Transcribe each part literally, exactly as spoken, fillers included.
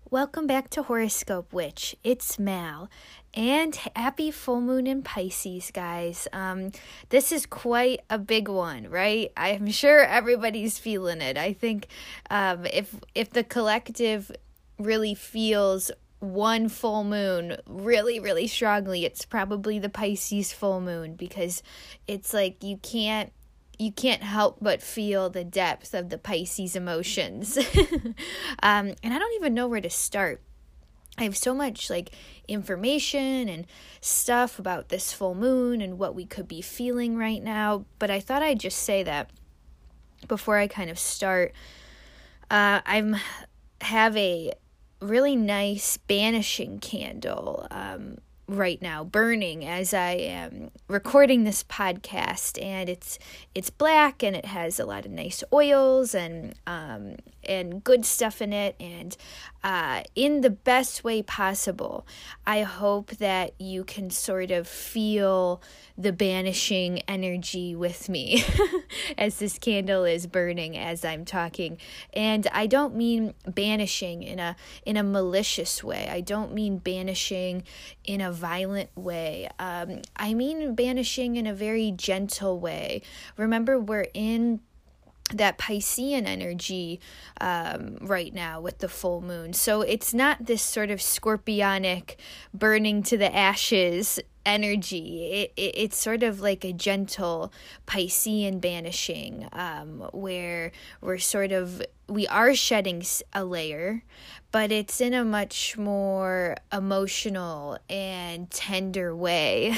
Welcome back to Horoscope Witch. It's Mal, and happy full moon in Pisces, guys. Um, this is quite a big one, right? I'm sure everybody's feeling it. I think um, if if the collective really feels one full moon really, really strongly, it's probably the Pisces full moon, because it's like you can't you can't help but feel the depth of the Pisces emotions. um, and I don't even know where to start. I have so much like information and stuff about this full moon and what we could be feeling right now, but I thought I'd just say that before I kind of start. Uh, I'm have a really nice banishing candle um, right now burning as I am recording this podcast, and it's it's black and it has a lot of nice oils and um and good stuff in it, and uh in the best way possible I hope that you can sort of feel the banishing energy with me as this candle is burning as I'm talking. And I don't mean banishing in a in a malicious way. I don't mean banishing in a violent way. Um, I mean banishing in a very gentle way. Remember, we're in that Piscean energy um, right now with the full moon. So it's not this sort of scorpionic burning to the ashes energy. It, it It's sort of like a gentle Piscean banishing, um, where we're sort of, we are shedding a layer, but it's in a much more emotional and tender way.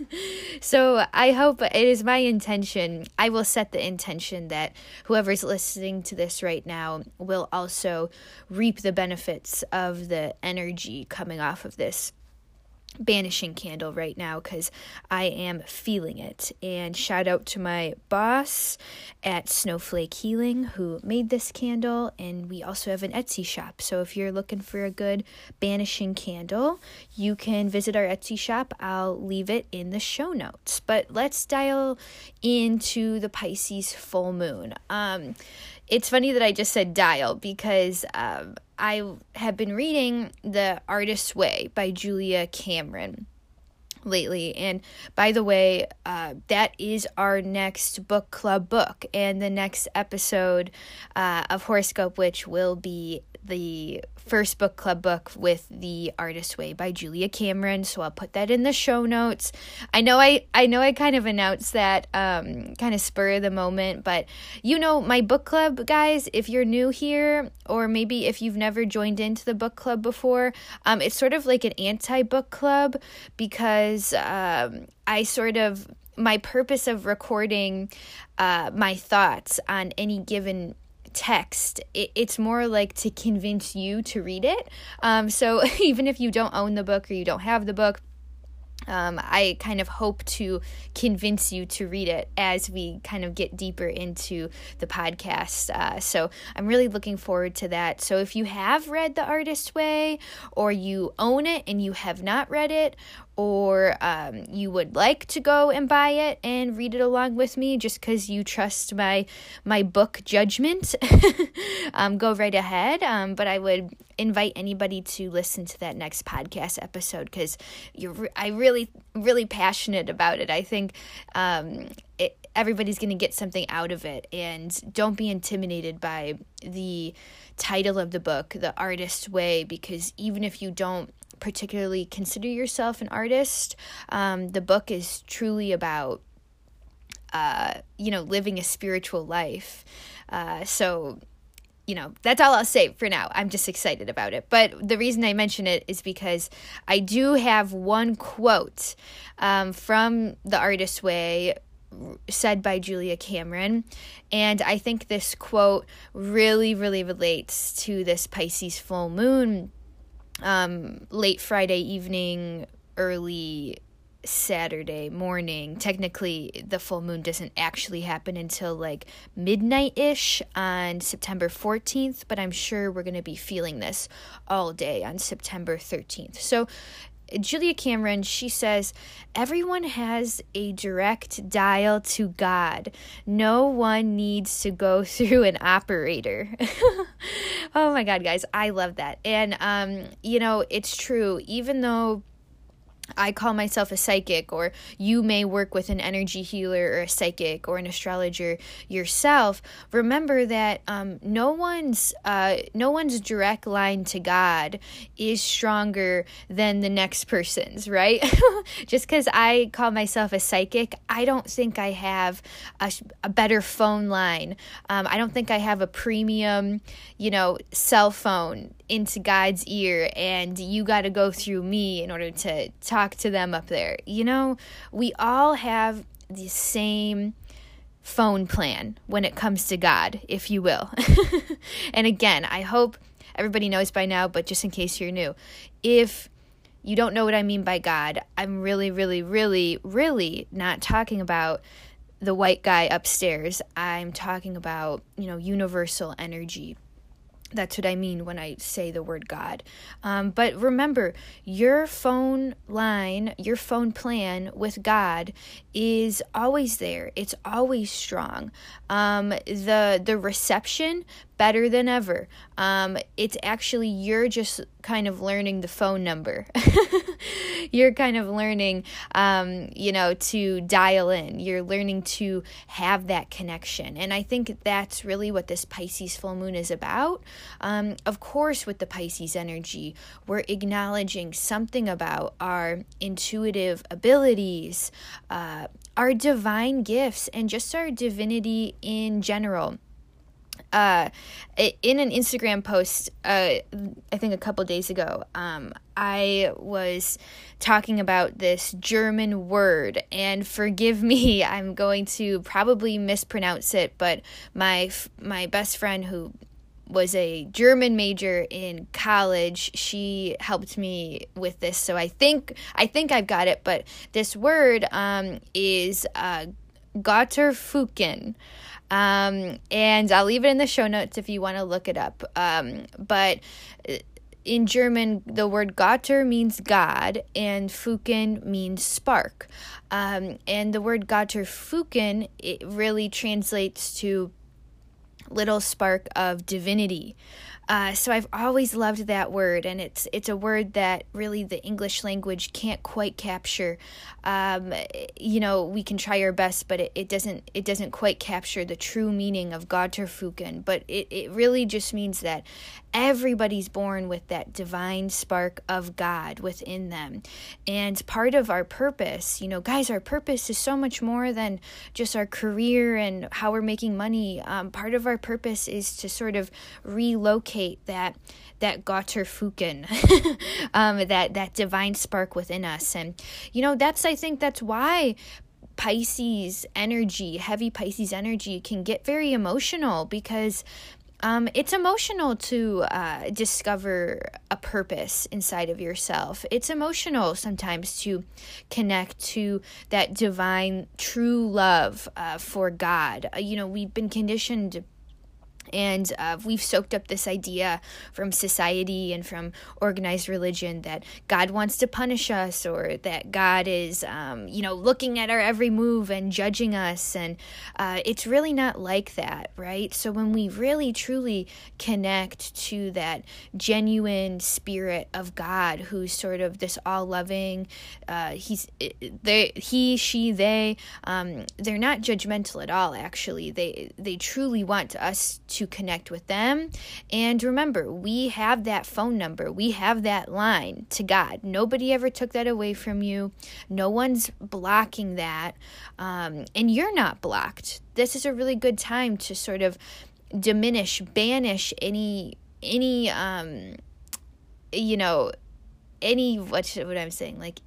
So I hope, it is my intention, I will set the intention that whoever's listening to this right now will also reap the benefits of the energy coming off of this banishing candle right now, because I am feeling it. And shout out to my boss at Snowflake Healing who made this candle, and we also have an Etsy shop. So if you're looking for a good banishing candle, you can visit our Etsy shop. I'll leave it in the show notes. But let's dial into the Pisces full moon. Um, it's funny that I just said dial, because um, I have been reading The Artist's Way by Julia Cameron lately. And by the way, uh, that is our next book club book. And the next episode uh, of Horoscope Witch will be the first book club book with The Artist's Way by Julia Cameron. So I'll put that in the show notes. I know I, I know I kind of announced that um, kind of spur of the moment, but you know, my book club, guys, if you're new here, or maybe if you've never joined into the book club before, um, it's sort of like an anti-book club, because um, I sort of, my purpose of recording uh, my thoughts on any given text, it, it's more like to convince you to read it. Um, so even if you don't own the book or you don't have the book, Um, I kind of hope to convince you to read it as we kind of get deeper into the podcast. Uh, so I'm really looking forward to that. So if you have read The Artist's Way, or you own it and you have not read it, or um, you would like to go and buy it and read it along with me just because you trust my my book judgment, um, go right ahead. Um, but I would invite anybody to listen to that next podcast episode, because you're re- I really, really passionate about it. I think um, it, everybody's going to get something out of it, and don't be intimidated by the title of the book, The Artist's Way, because even if you don't particularly consider yourself an artist, um, the book is truly about, uh, you know, living a spiritual life. Uh, so, you know, that's all I'll say for now. I'm just excited about it. But the reason I mention it is because I do have one quote um, from The Artist's Way said by Julia Cameron, and I think this quote really, really relates to this Pisces full moon. Um, late Friday evening, early Saturday morning. Technically, the full moon doesn't actually happen until like midnight-ish on September fourteenth, but I'm sure we're going to be feeling this all day on September thirteenth. So Julia Cameron, she says, everyone has a direct dial to God. No one needs to go through an operator. Oh my God, guys, I love that. And, um, you know, it's true, even though I call myself a psychic, or you may work with an energy healer or a psychic or an astrologer yourself, remember that um, no one's uh, no one's direct line to God is stronger than the next person's, right? Just because I call myself a psychic, I don't think I have a, a better phone line. Um, I don't think I have a premium, you know, cell phone into God's ear, and you got to go through me in order to talk to them up there. You know, we all have the same phone plan when it comes to God, if you will. And again, I hope everybody knows by now, but just in case you're new, if you don't know what I mean by God, I'm really, really, really, really not talking about the white guy upstairs. I'm talking about, you know, universal energy. That's what I mean when I say the word God. Um, but remember, your phone line, your phone plan with God is always there. It's always strong. Um, the the reception, better than ever. Um, it's actually, you're just kind of learning the phone number. You're kind of learning, um, you know, to dial in. You're learning to have that connection. And I think that's really what this Pisces full moon is about. Um, of course, with the Pisces energy, we're acknowledging something about our intuitive abilities, uh, our divine gifts, and just our divinity in general. Uh, in an Instagram post, uh, I think a couple days ago, um, I was talking about this German word, and forgive me, I'm going to probably mispronounce it, but my my best friend who was a German major in college, she helped me with this, so I think I think I've got it. But this word um, is uh, Götterfunken. Um, and I'll leave it in the show notes if you want to look it up. Um, but in German, the word Götter means God, and Funken means spark. Um, and the word Götterfunken, it really translates to little spark of divinity. Uh, so I've always loved that word, and it's it's a word that really the English language can't quite capture. Um, you know, we can try our best, but it, it doesn't it doesn't quite capture the true meaning of Götterfunken. But it, it really just means that everybody's born with that divine spark of God within them. And part of our purpose, you know, guys, our purpose is so much more than just our career and how we're making money. Um, part of our purpose is to sort of relocate that that Götterfunken, um, that that divine spark within us. And you know, that's I think that's why Pisces energy, heavy Pisces energy, can get very emotional, because Um, it's emotional to uh, discover a purpose inside of yourself. It's emotional sometimes to connect to that divine, true love uh, for God. Uh, you know, we've been conditioned, and uh, we've soaked up this idea from society and from organized religion that God wants to punish us, or that God is, um, you know, looking at our every move and judging us. And uh, it's really not like that, right? So when we really, truly connect to that genuine spirit of God, who's sort of this all-loving, uh, he's, they, he, she, they, um, they're not judgmental at all, actually. They, they truly want us to to connect with them. And remember, we have that phone number. We have that line to God. Nobody ever took that away from you. No one's blocking that. Um, and you're not blocked. This is a really good time to sort of diminish, banish any, any, um, you know, any, what, what I'm saying, like,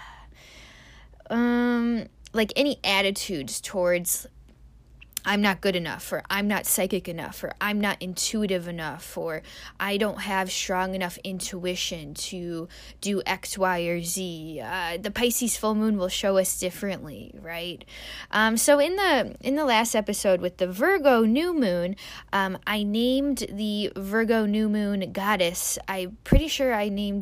um, like any attitudes towards I'm not good enough, or I'm not psychic enough, or I'm not intuitive enough, or I don't have strong enough intuition to do X, Y, or Z. Uh, the Pisces full moon will show us differently, right? Um, so in the in the last episode with the Virgo new moon, um, I named the Virgo new moon goddess. I'm pretty sure I named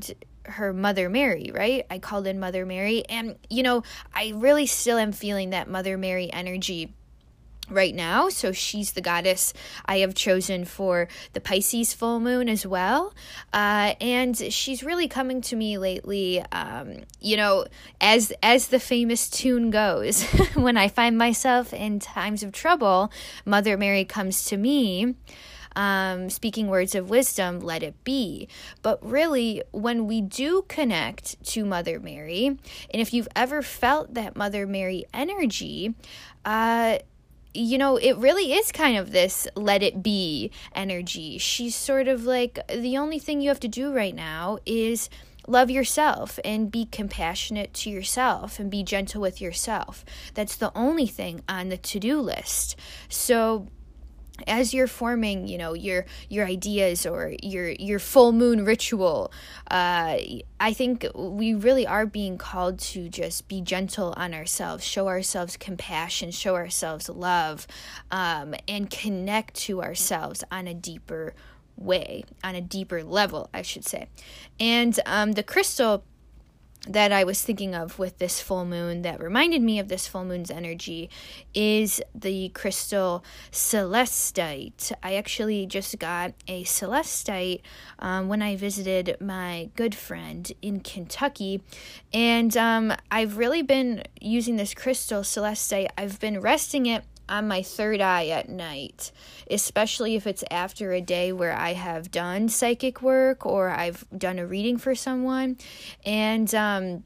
her Mother Mary, right? I called in Mother Mary, and you know, I really still am feeling that Mother Mary energy right now. So she's the goddess I have chosen for the Pisces full moon as well. Uh, and she's really coming to me lately, um, you know, as as the famous tune goes, when I find myself in times of trouble, Mother Mary comes to me. Um, speaking words of wisdom, let it be. But really, when we do connect to Mother Mary, and if you've ever felt that Mother Mary energy, uh, you know, it really is kind of this let it be energy. She's sort of like, the only thing you have to do right now is love yourself and be compassionate to yourself and be gentle with yourself. That's the only thing on the to-do list. So as you're forming, you know, your your ideas or your your full moon ritual, uh, I think we really are being called to just be gentle on ourselves, show ourselves compassion, show ourselves love, um, and connect to ourselves on a deeper way, on a deeper level, I should say. And um, the crystal that I was thinking of with this full moon that reminded me of this full moon's energy is the crystal celestite. I actually just got a celestite um, when I visited my good friend in Kentucky, and um, I've really been using this crystal celestite. I've been resting it on my third eye at night, especially if it's after a day where I have done psychic work or I've done a reading for someone. And um,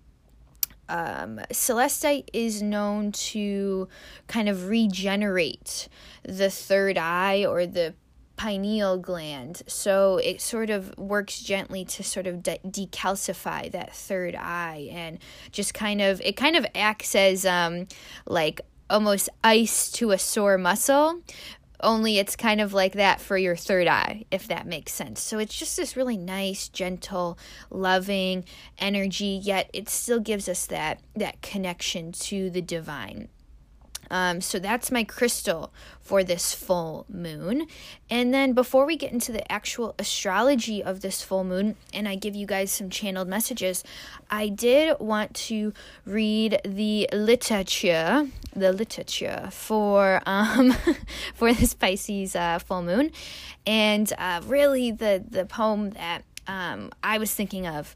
um, celestite is known to kind of regenerate the third eye or the pineal gland, so it sort of works gently to sort of de- decalcify that third eye, and just kind of, it kind of acts as um, like almost ice to a sore muscle, only it's kind of like that for your third eye, if that makes sense. So it's just this really nice, gentle, loving energy, yet it still gives us that that connection to the divine. Um, so that's my crystal for this full moon. And then before we get into the actual astrology of this full moon, and I give you guys some channeled messages, I did want to read the literature, the literature for um for this Pisces uh, full moon, and uh, really the the poem that um I was thinking of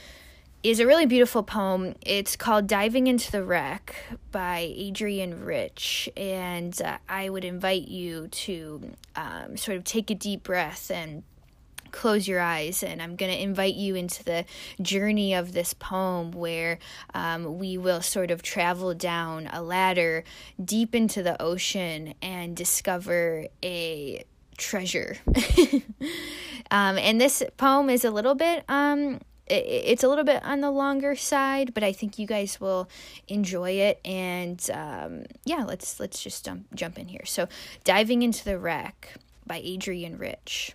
is a really beautiful poem. It's called Diving into the Wreck by Adrienne Rich, and uh, I would invite you to um, sort of take a deep breath and close your eyes, and I'm going to invite you into the journey of this poem where um, we will sort of travel down a ladder deep into the ocean and discover a treasure. um, and this poem is a little bit... Um, It's a little bit on the longer side, but I think you guys will enjoy it. And um, yeah, let's let's just jump, jump in here. So, Diving into the Wreck by Adrienne Rich.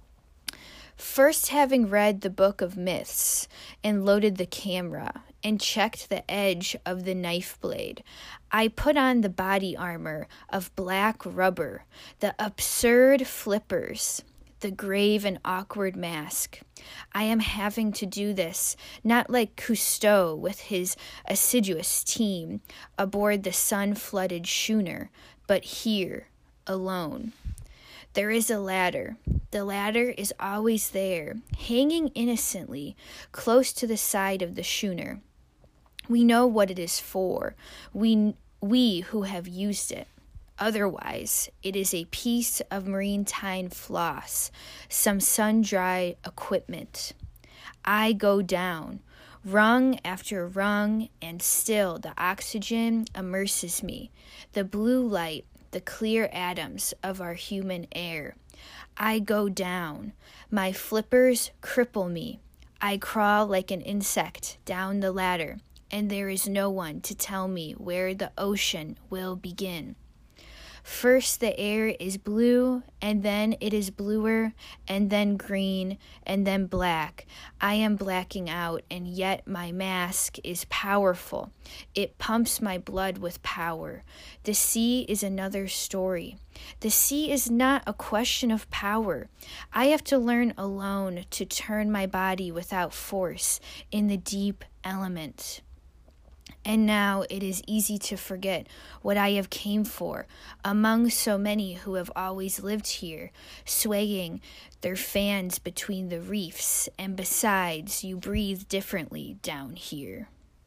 First, having read the book of myths and loaded the camera and checked the edge of the knife blade, I put on the body armor of black rubber, the absurd flippers, the grave and awkward mask. I am having to do this, not like Cousteau with his assiduous team aboard the sun-flooded schooner, but here, alone. There is a ladder. The ladder is always there, hanging innocently, close to the side of the schooner. We know what it is for, we, we who have used it. Otherwise, it is a piece of marine-tine floss, some sun-dry equipment. I go down, rung after rung, and still the oxygen immerses me, the blue light, the clear atoms of our human air. I go down. My flippers cripple me. I crawl like an insect down the ladder, and there is no one to tell me where the ocean will begin. First the air is blue, and then it is bluer, and then green, and then black. I am blacking out, and yet my mask is powerful. It pumps my blood with power. The sea is another story. The sea is not a question of power. I have to learn alone to turn my body without force in the deep element. And now it is easy to forget what I have came for, among so many who have always lived here, swaying their fans between the reefs, and besides, you breathe differently down here.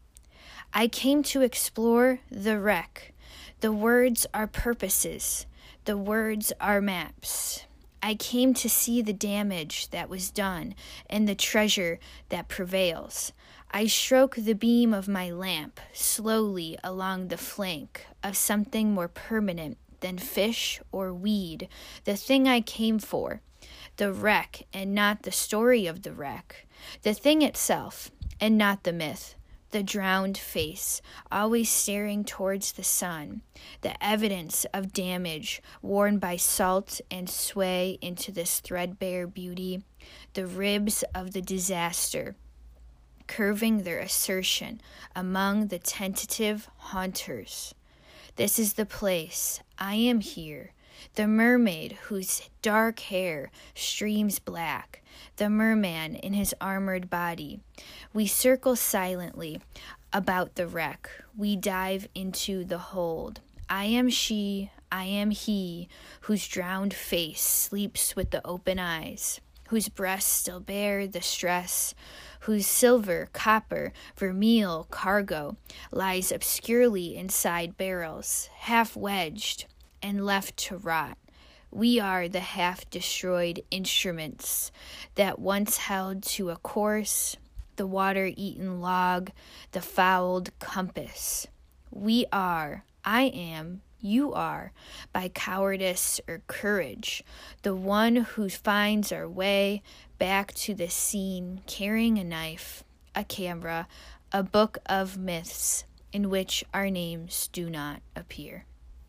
I came to explore the wreck. The words are purposes. The words are maps. I came to see the damage that was done and the treasure that prevails. I stroke the beam of my lamp slowly along the flank of something more permanent than fish or weed, the thing I came for, the wreck and not the story of the wreck, the thing itself and not the myth, the drowned face, always staring towards the sun, the evidence of damage worn by salt and sway into this threadbare beauty, the ribs of the disaster, curving their assertion among the tentative haunters. This is the place. I am here. The mermaid whose dark hair streams black. The merman in his armored body. We circle silently about the wreck. We dive into the hold. I am she, I am he, whose drowned face sleeps with the open eyes, whose breasts still bear the stress, whose silver, copper, vermeil cargo lies obscurely inside barrels, half wedged and left to rot. We are the half-destroyed instruments that once held to a course, the water-eaten log, the fouled compass. We are, I am, you are, by cowardice or courage, the one who finds our way back to the scene, carrying a knife, a camera, a book of myths in which our names do not appear.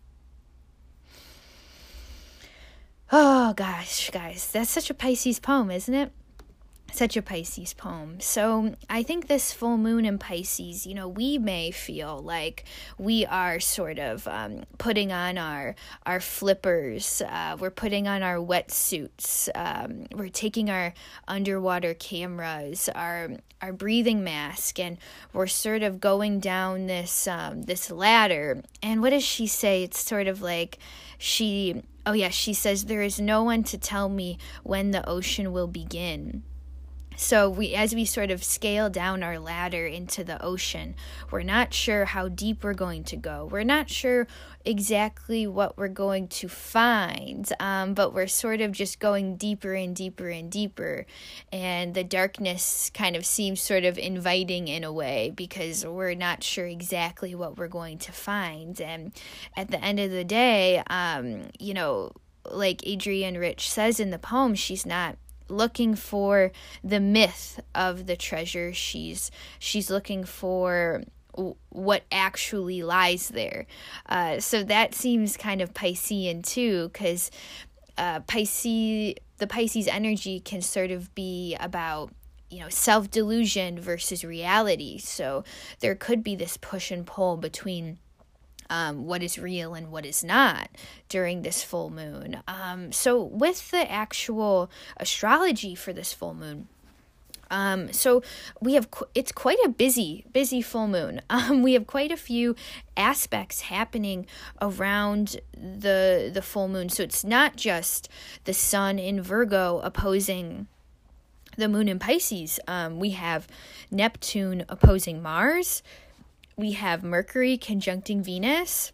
Oh gosh, guys, that's such a Pisces poem, isn't it? Such a Pisces poem. So I think this full moon in Pisces, you know, we may feel like we are sort of um, putting on our our flippers, uh, we're putting on our wetsuits, um, we're taking our underwater cameras, our our breathing mask, and we're sort of going down this um, this ladder. And what does she say? It's sort of like she, oh yeah, she says, there is no one to tell me when the ocean will begin. So we, as we sort of scale down our ladder into the ocean, we're not sure how deep we're going to go. We're not sure exactly what we're going to find, um, but we're sort of just going deeper and deeper and deeper. And the darkness kind of seems sort of inviting in a way because we're not sure exactly what we're going to find. And at the end of the day, um, you know, like Adrienne Rich says in the poem, she's not looking for the myth of the treasure. She's she's looking for w- what actually lies there. Uh, so that seems kind of Piscean too, because uh, Pisces, the Pisces energy can sort of be about, you know, self-delusion versus reality. So there could be this push and pull between Um, what is real and what is not during this full moon. Um, so with the actual astrology for this full moon, um, so we have, qu- it's quite a busy, busy full moon. Um, we have quite a few aspects happening around the, the full moon. So it's not just the sun in Virgo opposing the moon in Pisces. Um, we have Neptune opposing Mars. We have Mercury conjuncting Venus,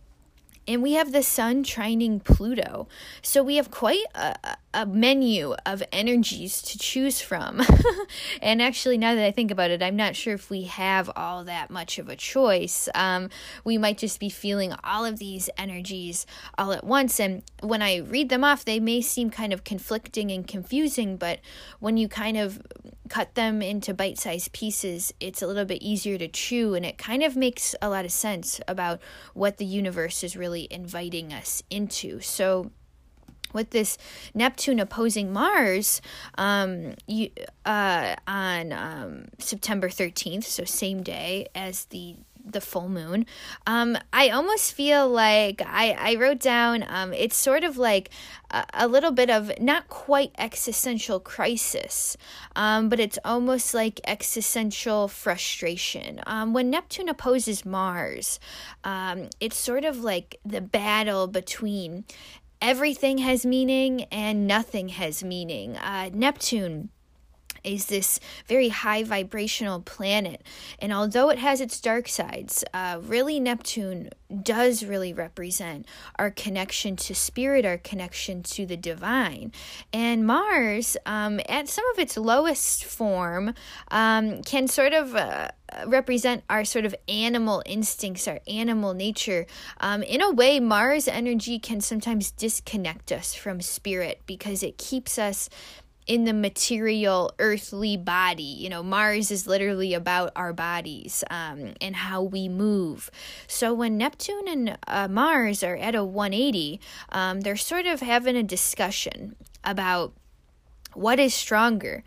and we have the sun trining Pluto. So we have quite a, a menu of energies to choose from. And actually, now that I think about it, I'm not sure if we have all that much of a choice. Um, we might just be feeling all of these energies all at once. And when I read them off, they may seem kind of conflicting and confusing, but when you kind of cut them into bite-sized pieces, it's a little bit easier to chew, and it kind of makes a lot of sense about what the universe is really really inviting us into. So with this Neptune opposing Mars um, you, uh, on um, September thirteenth, so same day as the the full moon, um, I almost feel like I, I wrote down, um, it's sort of like a, a little bit of not quite existential crisis, um, but it's almost like existential frustration. Um, when Neptune opposes Mars, um, it's sort of like the battle between everything has meaning and nothing has meaning. Uh, Neptune is this very high vibrational planet, and although it has its dark sides, uh, really Neptune does really represent our connection to spirit, our connection to the divine. And Mars, um, at some of its lowest form, um, can sort of uh, represent our sort of animal instincts, our animal nature. Um, in a way, Mars energy can sometimes disconnect us from spirit because it keeps us in the material earthly body. You know, Mars is literally about our bodies um, and how we move. So when Neptune and uh, Mars are at a one eighty, um, they're sort of having a discussion about what is stronger.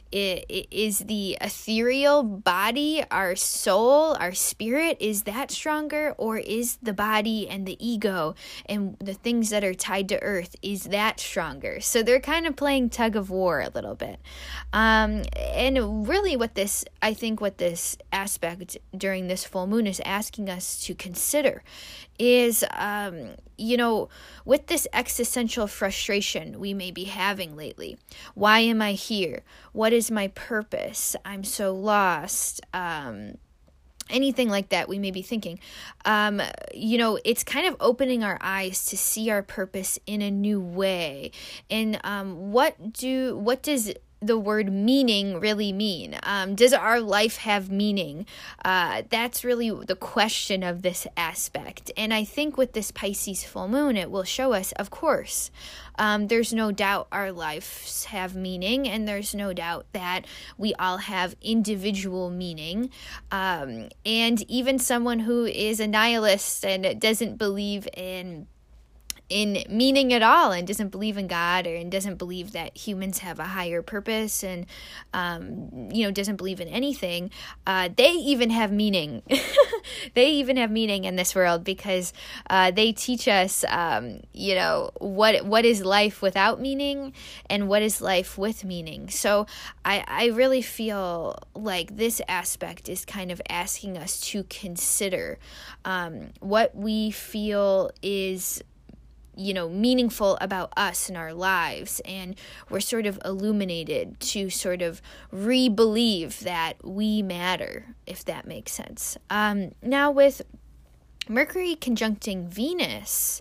Is the ethereal body, our soul, our spirit, is that stronger? Or is the body and the ego and the things that are tied to earth, is that stronger? So they're kind of playing tug of war a little bit. Um, and really what this, I think what this aspect during this full moon is asking us to consider is, um, you know, with this existential frustration we may be having lately. Why am I here? What is my purpose? I'm so lost. Um, anything like that we may be thinking. Um, you know, it's kind of opening our eyes to see our purpose in a new way. And um, what do what does the word meaning really mean? Um, does our life have meaning? Uh, that's really the question of this aspect. And I think with this Pisces full moon, it will show us, of course, um, there's no doubt our lives have meaning, and there's no doubt that we all have individual meaning. Um, and even someone who is a nihilist and doesn't believe in in meaning at all and doesn't believe in God, or and doesn't believe that humans have a higher purpose, and um, you know, doesn't believe in anything, uh, they even have meaning. They even have meaning in this world, because uh, they teach us, um, you know, what what is life without meaning and what is life with meaning. So I, I really feel like this aspect is kind of asking us to consider um, what we feel is, you know, meaningful about us and our lives. And we're sort of illuminated to sort of re-believe that we matter, if that makes sense. Um, now with Mercury conjuncting Venus,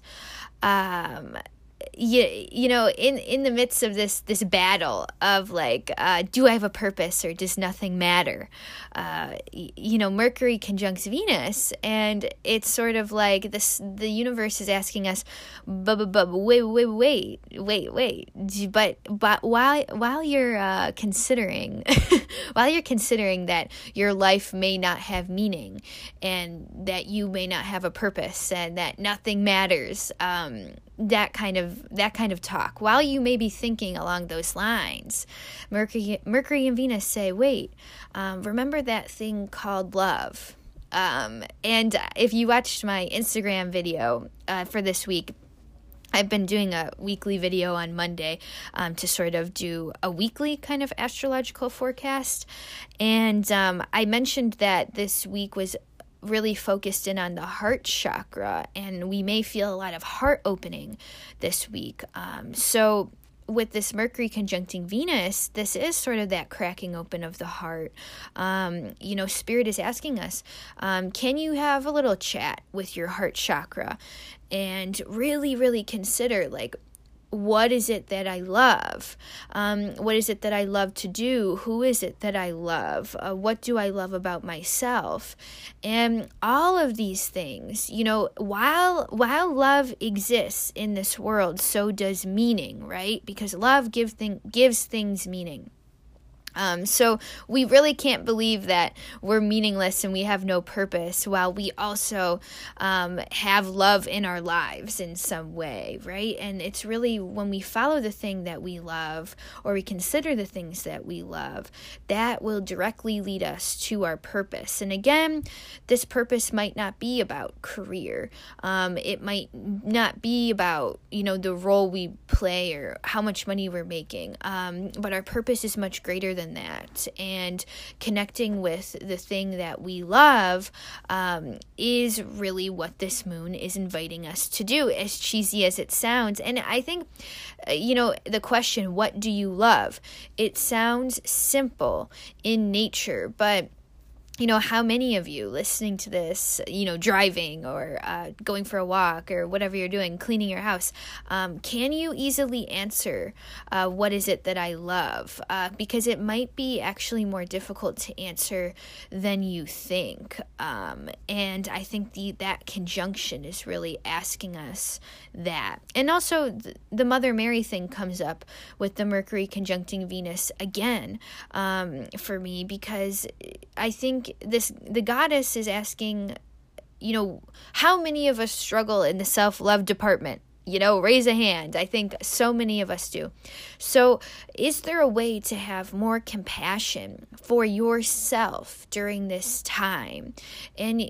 um, you, you know, in, in the midst of this, this battle of like, uh, do I have a purpose, or does nothing matter? Uh, you know, Mercury conjuncts Venus, and it's sort of like this, the universe is asking us, but, but, but wait, wait, wait, wait, wait. But, but while, while you're, uh, considering, while you're considering that your life may not have meaning, and that you may not have a purpose, and that nothing matters, um, that kind of that kind of talk, while you may be thinking along those lines, Mercury Mercury and Venus say, wait, um, remember that thing called love. Um, and if you watched my Instagram video uh, for this week, I've been doing a weekly video on Monday um, to sort of do a weekly kind of astrological forecast. And um, I mentioned that this week was really focused in on the heart chakra, and we may feel a lot of heart opening this week. Um, so with this Mercury conjuncting Venus, this is sort of that cracking open of the heart. Um, you know, Spirit is asking us, um, can you have a little chat with your heart chakra and really, really consider, like, what is it that I love? Um, what is it that I love to do? Who is it that I love? Uh, what do I love about myself? And all of these things, you know, while while love exists in this world, so does meaning, right? Because love give thing, gives things meaning. Um, so we really can't believe that we're meaningless and we have no purpose while we also um, have love in our lives in some way, right? And it's really when we follow the thing that we love, or we consider the things that we love, that will directly lead us to our purpose. And again, this purpose might not be about career. Um, it might not be about, you know, the role we play or how much money we're making. Um, but our purpose is much greater than that, and connecting with the thing that we love um, is really what this moon is inviting us to do, as cheesy as it sounds. And I think, you know, the question, what do you love? It sounds simple in nature, but you know, how many of you listening to this, you know, driving or uh, going for a walk or whatever you're doing, cleaning your house, um, can you easily answer uh, what is it that I love? Uh, because it might be actually more difficult to answer than you think. Um, and I think the that conjunction is really asking us that. And also th- the Mother Mary thing comes up with the Mercury conjuncting Venus again um, for me, because I think this the goddess is asking, you know, how many of us struggle in the self-love department? You know, raise a hand. I think so many of us do. So is there a way to have more compassion for yourself during this time? And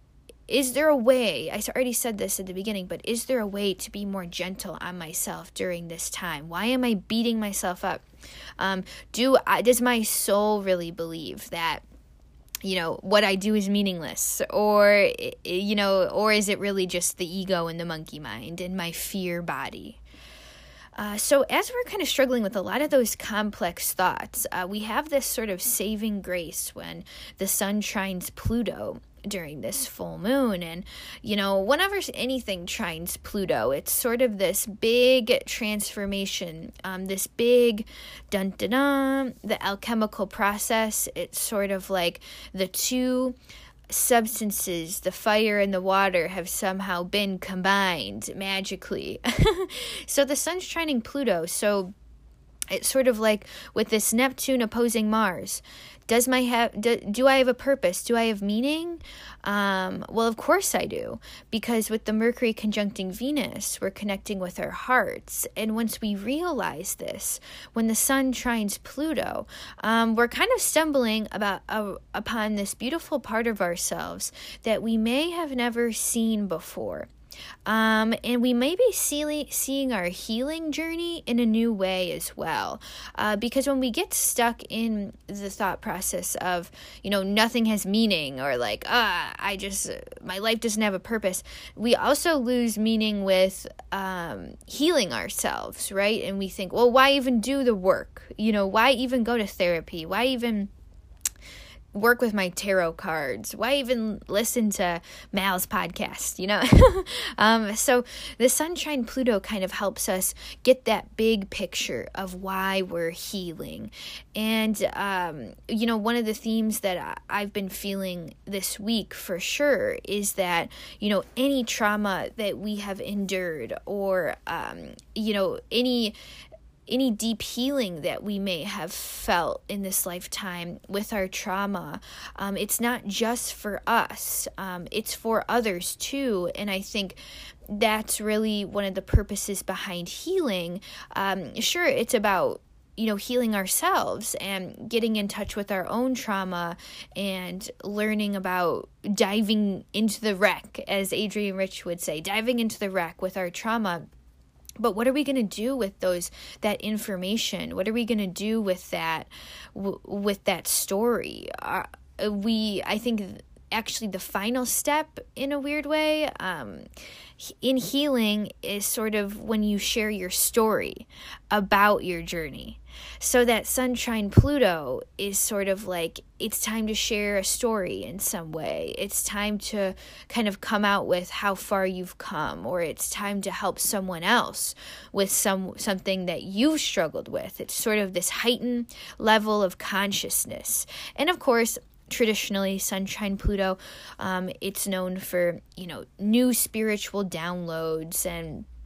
is there a way, I already said this at the beginning, but is there a way to be more gentle on myself during this time? Why am I beating myself up? Um, do I, does my soul really believe that, you know, what I do is meaningless, or, you know, or is it really just the ego and the monkey mind and my fear body? Uh, so as we're kind of struggling with a lot of those complex thoughts, uh, we have this sort of saving grace when the sun trines Pluto during this full moon. And, you know, whenever anything trines Pluto, it's sort of this big transformation, um, this big dun dun dun, the alchemical process. It's sort of like the two substances, the fire and the water, have somehow been combined magically. So the sun's trining Pluto. So it's sort of like with this Neptune opposing Mars. Does my have do, do I have a purpose? Do I have meaning? Um, well, of course I do, because with the Mercury conjuncting Venus, we're connecting with our hearts. And once we realize this, when the sun trines Pluto, um, we're kind of stumbling about uh, upon this beautiful part of ourselves that we may have never seen before. Um, and we may be see- seeing our healing journey in a new way as well. Uh, because when we get stuck in the thought process of, you know, nothing has meaning, or like, ah, I just, my life doesn't have a purpose, we also lose meaning with um, healing ourselves, right? And we think, well, why even do the work? You know, why even go to therapy? Why even work with my tarot cards? Why even listen to Mal's podcast, you know? um, so the sunshine Pluto kind of helps us get that big picture of why we're healing. And, um, you know, one of the themes that I've been feeling this week for sure is that, you know, any trauma that we have endured, or, um, you know, any any deep healing that we may have felt in this lifetime with our trauma, um, it's not just for us, um, it's for others too. And I think that's really one of the purposes behind healing. Um, sure, it's about, you know, healing ourselves and getting in touch with our own trauma and learning about diving into the wreck, as Adrienne Rich would say, diving into the wreck with our trauma. But what are we going to do with those, that information? What are we going to do with that, w- with that story? Uh, we, I think actually the final step in a weird way, um, in healing is sort of when you share your story about your journey. So that sunshine Pluto is sort of like, it's time to share a story in some way. It's time to kind of come out with how far you've come, or it's time to help someone else with some something that you've struggled with. It's sort of this heightened level of consciousness. And of course, traditionally, sunshine Pluto, um, it's known for, you know, new spiritual downloads and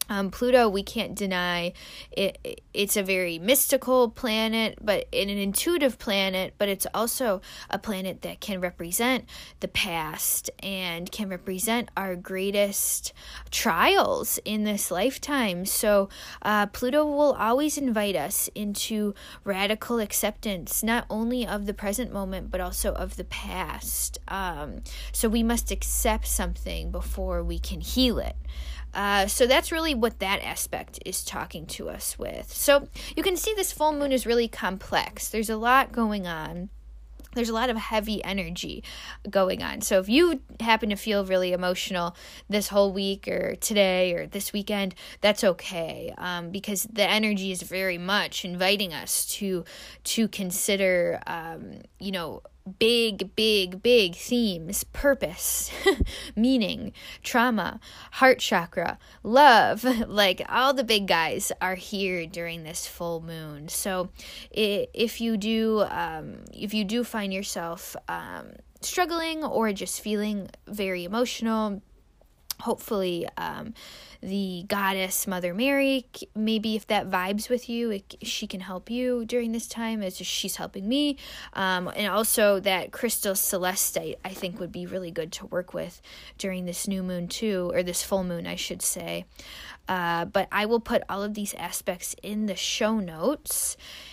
Um, Pluto, we can't deny it. It's a very mystical planet, but in an intuitive planet, but it's also a planet that can represent the past and can represent our greatest trials in this lifetime. So uh, Pluto will always invite us into radical acceptance, not only of the present moment, but also of the past. Um, so we must accept something before we can heal it. Uh, so that's really what that aspect is talking to us with. So you can see this full moon is really complex. There's a lot going on. There's a lot of heavy energy going on. So if you happen to feel really emotional this whole week or today or this weekend, that's okay, um, because the energy is very much inviting us to to consider, um, you know, big, big, big themes: purpose, meaning, trauma, heart chakra, love. Like, all the big guys are here during this full moon. So if you do, um, if you do find yourself um, struggling or just feeling very emotional, hopefully um, the goddess Mother Mary, maybe if that vibes with you, it, she can help you during this time as she's helping me. Um, and also that crystal celestite, I think, would be really good to work with during this new moon too, or this full moon, I should say. Uh, but I will put all of these aspects in the show notes.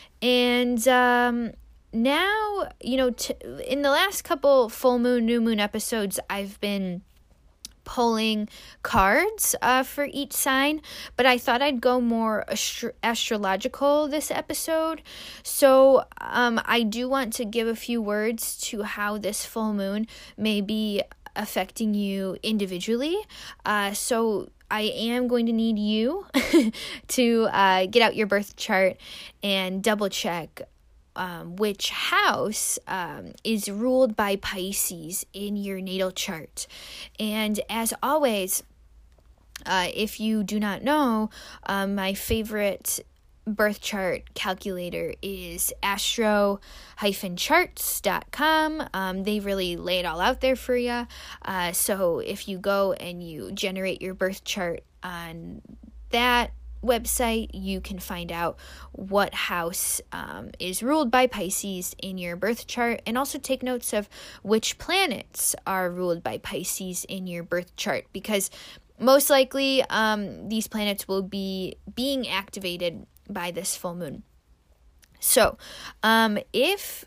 And um, now, you know, t- in the last couple full moon, new moon episodes, I've been pulling cards uh, for each sign, but I thought I'd go more astro- astrological this episode. So um, I do want to give a few words to how this full moon may be affecting you individually. Uh, so I am going to need you to uh, get out your birth chart and double check Um, which house um, is ruled by Pisces in your natal chart. And as always, uh, if you do not know, um, my favorite birth chart calculator is astro dash charts dot com. Um, they really lay it all out there for you. Uh, so if you go and you generate your birth chart on that website, you can find out what house um, is ruled by Pisces in your birth chart, and also take notes of which planets are ruled by Pisces in your birth chart, because most likely um, these planets will be being activated by this full moon. So um, if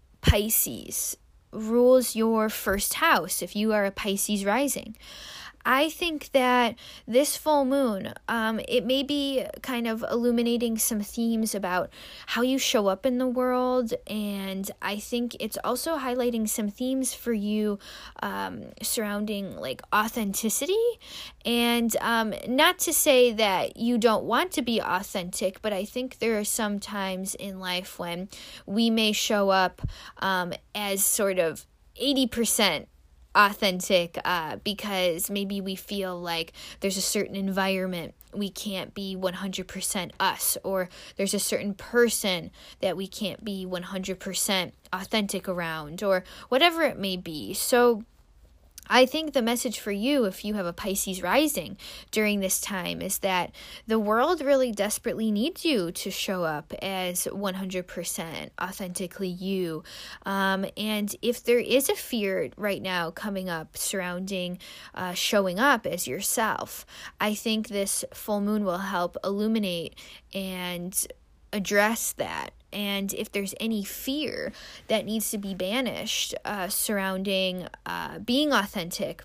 Pisces rules your first house, if you are a Pisces rising, I think that this full moon, um, it may be kind of illuminating some themes about how you show up in the world, and I think it's also highlighting some themes for you um, surrounding like authenticity, and um, not to say that you don't want to be authentic, but I think there are some times in life when we may show up um, as sort of eighty percent authentic uh, because maybe we feel like there's a certain environment we can't be one hundred percent us, or there's a certain person that we can't be one hundred percent authentic around, or whatever it may be. So I think the message for you, if you have a Pisces rising during this time, is that the world really desperately needs you to show up as one hundred percent authentically you. Um, and if there is a fear right now coming up surrounding uh, showing up as yourself, I think this full moon will help illuminate and address that. And if there's any fear that needs to be banished uh, surrounding uh, being authentic,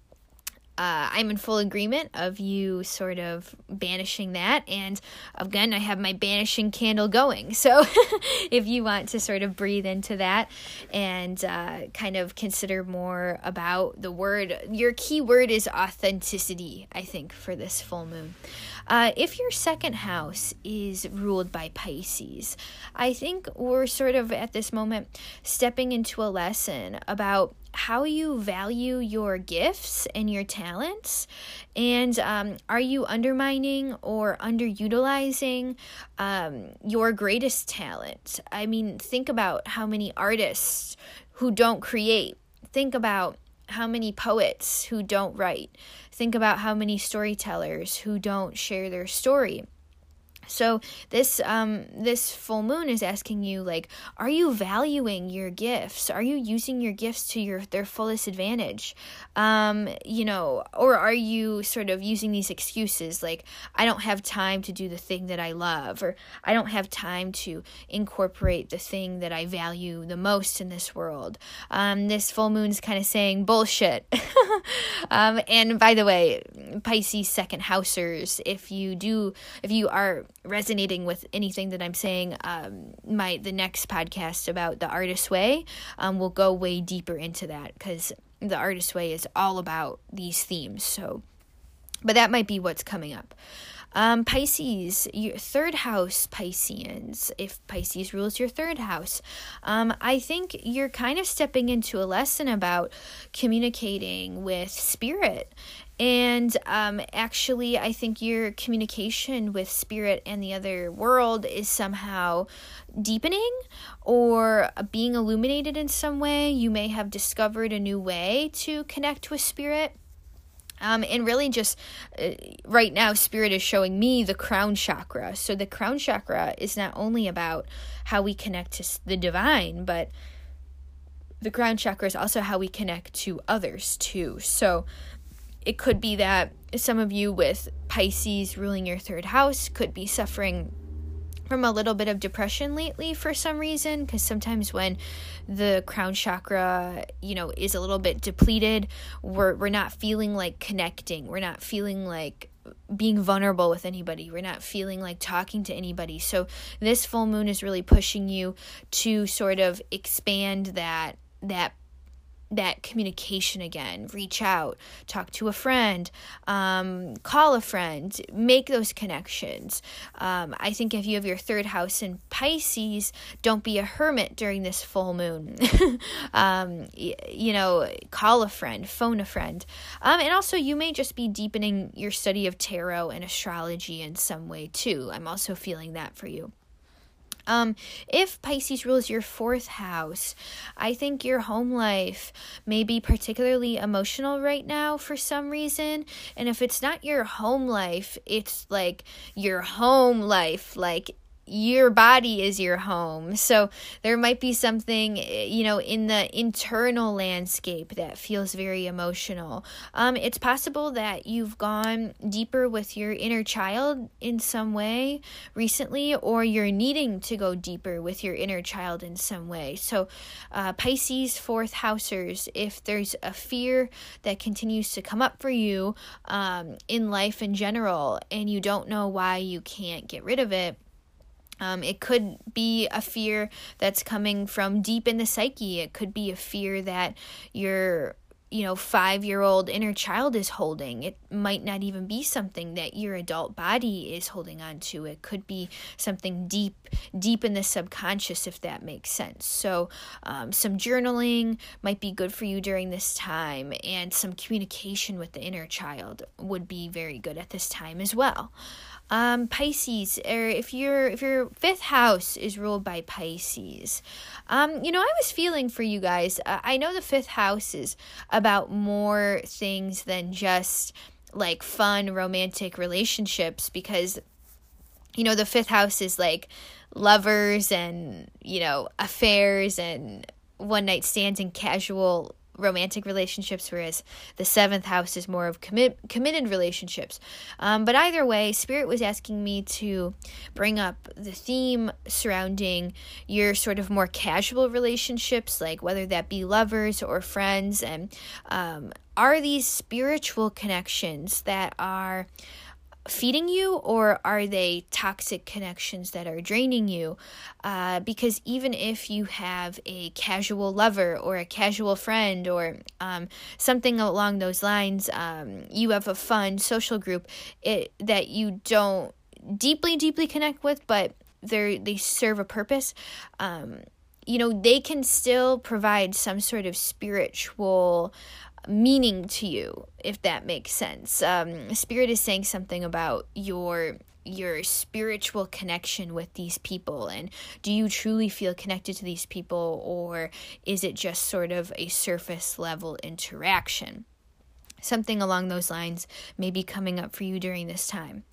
uh, I'm in full agreement of you sort of banishing that. And again, I have my banishing candle going. So if you want to sort of breathe into that and uh, kind of consider more about the word, your key word is authenticity, I think, for this full moon. Uh, if your second house is ruled by Pisces, I think we're sort of at this moment stepping into a lesson about how you value your gifts and your talents, and um, are you undermining or underutilizing um, your greatest talent? I mean, think about how many artists who don't create. Think about how many poets who don't write. Think about how many storytellers who don't share their story. So this um this full moon is asking you, like, are you valuing your gifts? Are you using your gifts to your their fullest advantage? Um, you know, or are you sort of using these excuses like, I don't have time to do the thing that I love, or I don't have time to incorporate the thing that I value the most in this world? Um, this full moon's kind of saying bullshit. um, and by the way, Pisces second housers, if you do, if you are resonating with anything that I'm saying, um, my the next podcast about the Artist's Way um, will go way deeper into that, because the Artist's Way is all about these themes. So, but that might be what's coming up. Um, Pisces, your third house Pisceans, if Pisces rules your third house, um, I think you're kind of stepping into a lesson about communicating with spirit. And um, actually, I think your communication with spirit and the other world is somehow deepening or being illuminated in some way. You may have discovered a new way to connect with spirit. Um, and really just uh, right now, spirit is showing me the crown chakra. So the crown chakra is not only about how we connect to the divine, but the crown chakra is also how we connect to others too. So it could be that some of you with Pisces ruling your third house could be suffering from a little bit of depression lately for some reason, because sometimes when the crown chakra, you know, is a little bit depleted, we're we're not feeling like connecting. We're not feeling like being vulnerable with anybody. We're not feeling like talking to anybody. So this full moon is really pushing you to sort of expand that that that communication again. Reach out, talk to a friend, um, call a friend, make those connections. Um, I think if you have your third house in Pisces, don't be a hermit during this full moon. um, y- you know, call a friend, phone a friend. Um, and also you may just be deepening your study of tarot and astrology in some way too. I'm also feeling that for you. Um, if Pisces rules your fourth house, I think your home life may be particularly emotional right now for some reason. And if it's not your home life, it's like your home life, like your body is your home. So there might be something, you know, in the internal landscape that feels very emotional. Um, it's possible that you've gone deeper with your inner child in some way recently, or you're needing to go deeper with your inner child in some way. So uh, Pisces fourth housers, if there's a fear that continues to come up for you um, in life in general, and you don't know why you can't get rid of it, Um, it could be a fear that's coming from deep in the psyche. It could be a fear that your, you know, five-year-old inner child is holding. It might not even be something that your adult body is holding on to. It could be something deep, deep in the subconscious, if that makes sense. So um, some journaling might be good for you during this time, and some communication with the inner child would be very good at this time as well. Um, Pisces, or if your if your fifth house is ruled by Pisces, um, you know, I was feeling for you guys. Uh, I know the fifth house is about more things than just like fun romantic relationships, because, you know, the fifth house is like lovers and, you know, affairs and one night stands and casual romantic relationships, whereas the seventh house is more of commit committed relationships. Um, but either way, Spirit was asking me to bring up the theme surrounding your sort of more casual relationships, like whether that be lovers or friends, and um, are these spiritual connections that are feeding you, or are they toxic connections that are draining you? Uh, because even if you have a casual lover or a casual friend, or um, something along those lines, um, you have a fun social group it, that you don't deeply, deeply connect with, but they they serve a purpose. Um, you know, they can still provide some sort of spiritual meaning to you, if that makes sense. Um, Spirit is saying something about your your spiritual connection with these people, and do you truly feel connected to these people, or is it just sort of a surface level interaction? Something along those lines may be coming up for you during this time.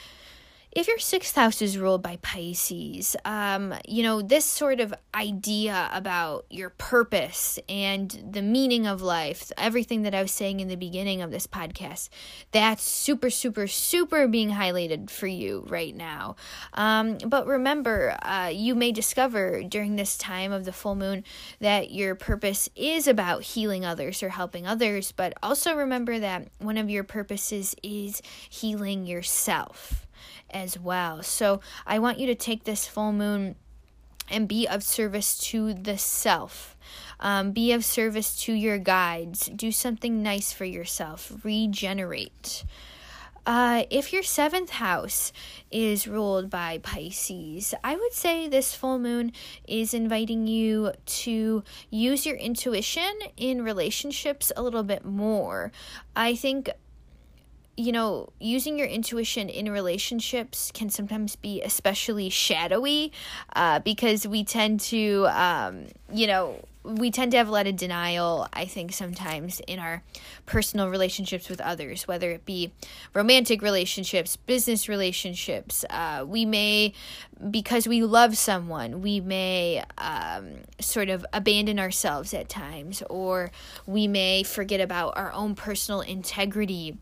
If your sixth house is ruled by Pisces, um, you know, this sort of idea about your purpose and the meaning of life, everything that I was saying in the beginning of this podcast, that's super, super, super being highlighted for you right now. Um, but remember, uh, you may discover during this time of the full moon that your purpose is about healing others or helping others, but also remember that one of your purposes is healing yourself as well. So I want you to take this full moon and be of service to the self. Um, be of service to your guides. Do something nice for yourself. Regenerate. Uh, if your seventh house is ruled by Pisces, I would say this full moon is inviting you to use your intuition in relationships a little bit more. I think you know, using your intuition in relationships can sometimes be especially shadowy uh, because we tend to, um, you know, we tend to have a lot of denial, I think, sometimes in our personal relationships with others, whether it be romantic relationships, business relationships. Uh, we may, because we love someone, we may um, sort of abandon ourselves at times, or we may forget about our own personal integrity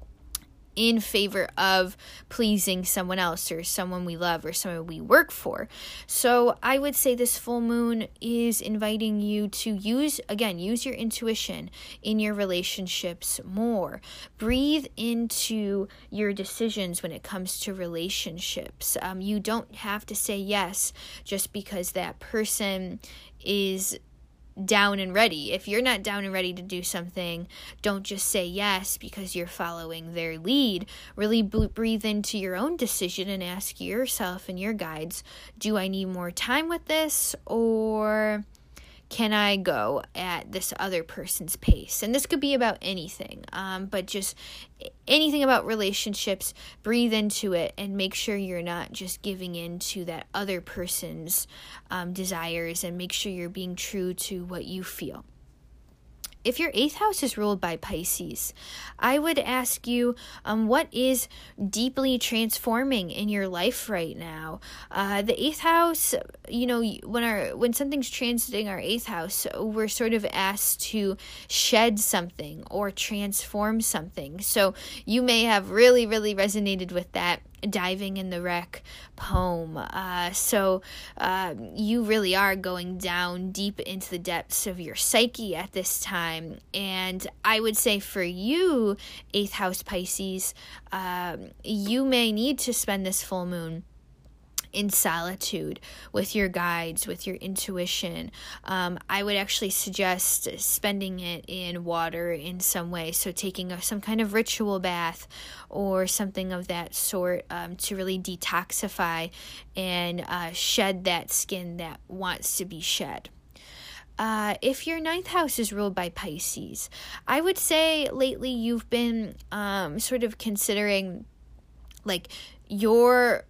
in favor of pleasing someone else or someone we love or someone we work for. So I would say this full moon is inviting you to use, again, use your intuition in your relationships more. Breathe into your decisions when it comes to relationships. Um, you don't have to say yes just because that person is down and ready. If you're not down and ready to do something, don't just say yes because you're following their lead. Really b- breathe into your own decision and ask yourself and your guides, do I need more time with this, or can I go at this other person's pace? And this could be about anything, um, but just anything about relationships, breathe into it and make sure you're not just giving in to that other person's um, desires, and make sure you're being true to what you feel. If your eighth house is ruled by Pisces, I would ask you, um, what is deeply transforming in your life right now? Uh, the eighth house, you know, when our when something's transiting our eighth house, we're sort of asked to shed something or transform something. So you may have really, really resonated with that Diving in the Wreck poem. Uh, so uh, you really are going down deep into the depths of your psyche at this time. And I would say for you, eighth house Pisces, um, you may need to spend this full moon in solitude with your guides, with your intuition. Um, I would actually suggest spending it in water in some way. So taking a, some kind of ritual bath or something of that sort um, to really detoxify and uh, shed that skin that wants to be shed. Uh, if your ninth house is ruled by Pisces, I would say lately you've been um, sort of considering like your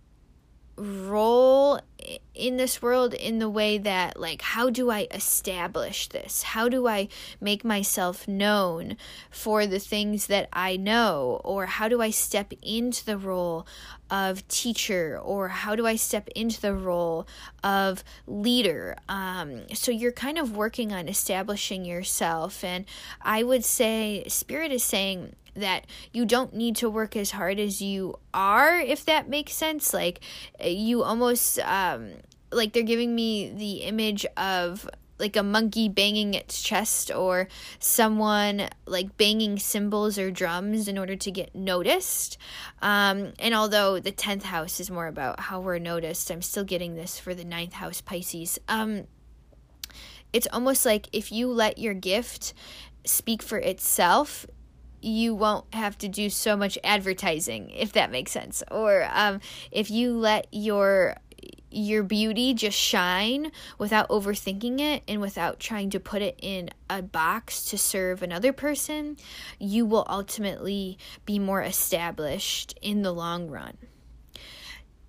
role in this world in the way that, like, how do I establish this? How do I make myself known for the things that I know? Or how do I step into the role of teacher? Or how do I step into the role of leader? Um, so you're kind of working on establishing yourself. And I would say Spirit is saying that you don't need to work as hard as you are, if that makes sense. Like, you almost, um, like they're giving me the image of like a monkey banging its chest, or someone like banging cymbals or drums in order to get noticed. Um, and although the tenth house is more about how we're noticed, I'm still getting this for the ninth house Pisces. Um, it's almost like if you let your gift speak for itself, you won't have to do so much advertising, if that makes sense. Or um, if you let your your beauty just shine without overthinking it and without trying to put it in a box to serve another person, you will ultimately be more established in the long run.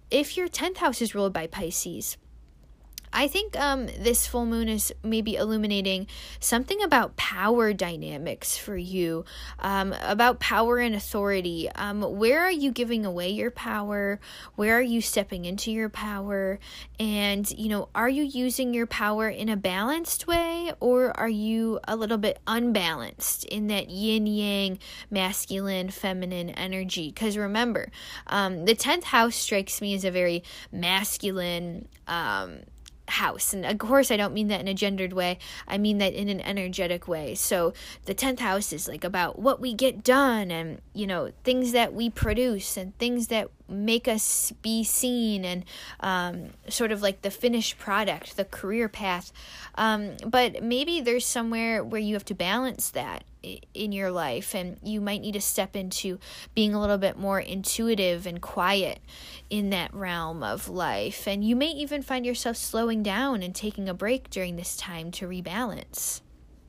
if your tenth house is ruled by Pisces, I think um, this full moon is maybe illuminating something about power dynamics for you, um, about power and authority. Um, where are you giving away your power? Where are you stepping into your power? And, you know, are you using your power in a balanced way, or are you a little bit unbalanced in that yin-yang, masculine, feminine energy? Because remember, um, the tenth house strikes me as a very masculine um house. And of course, I don't mean that in a gendered way. I mean that in an energetic way. So the tenth house is like about what we get done and, you know, things that we produce and things that make us be seen and um, sort of like the finished product, the career path. Um, but maybe there's somewhere where you have to balance that in your life, and you might need to step into being a little bit more intuitive and quiet in that realm of life. And you may even find yourself slowing down and taking a break during this time to rebalance.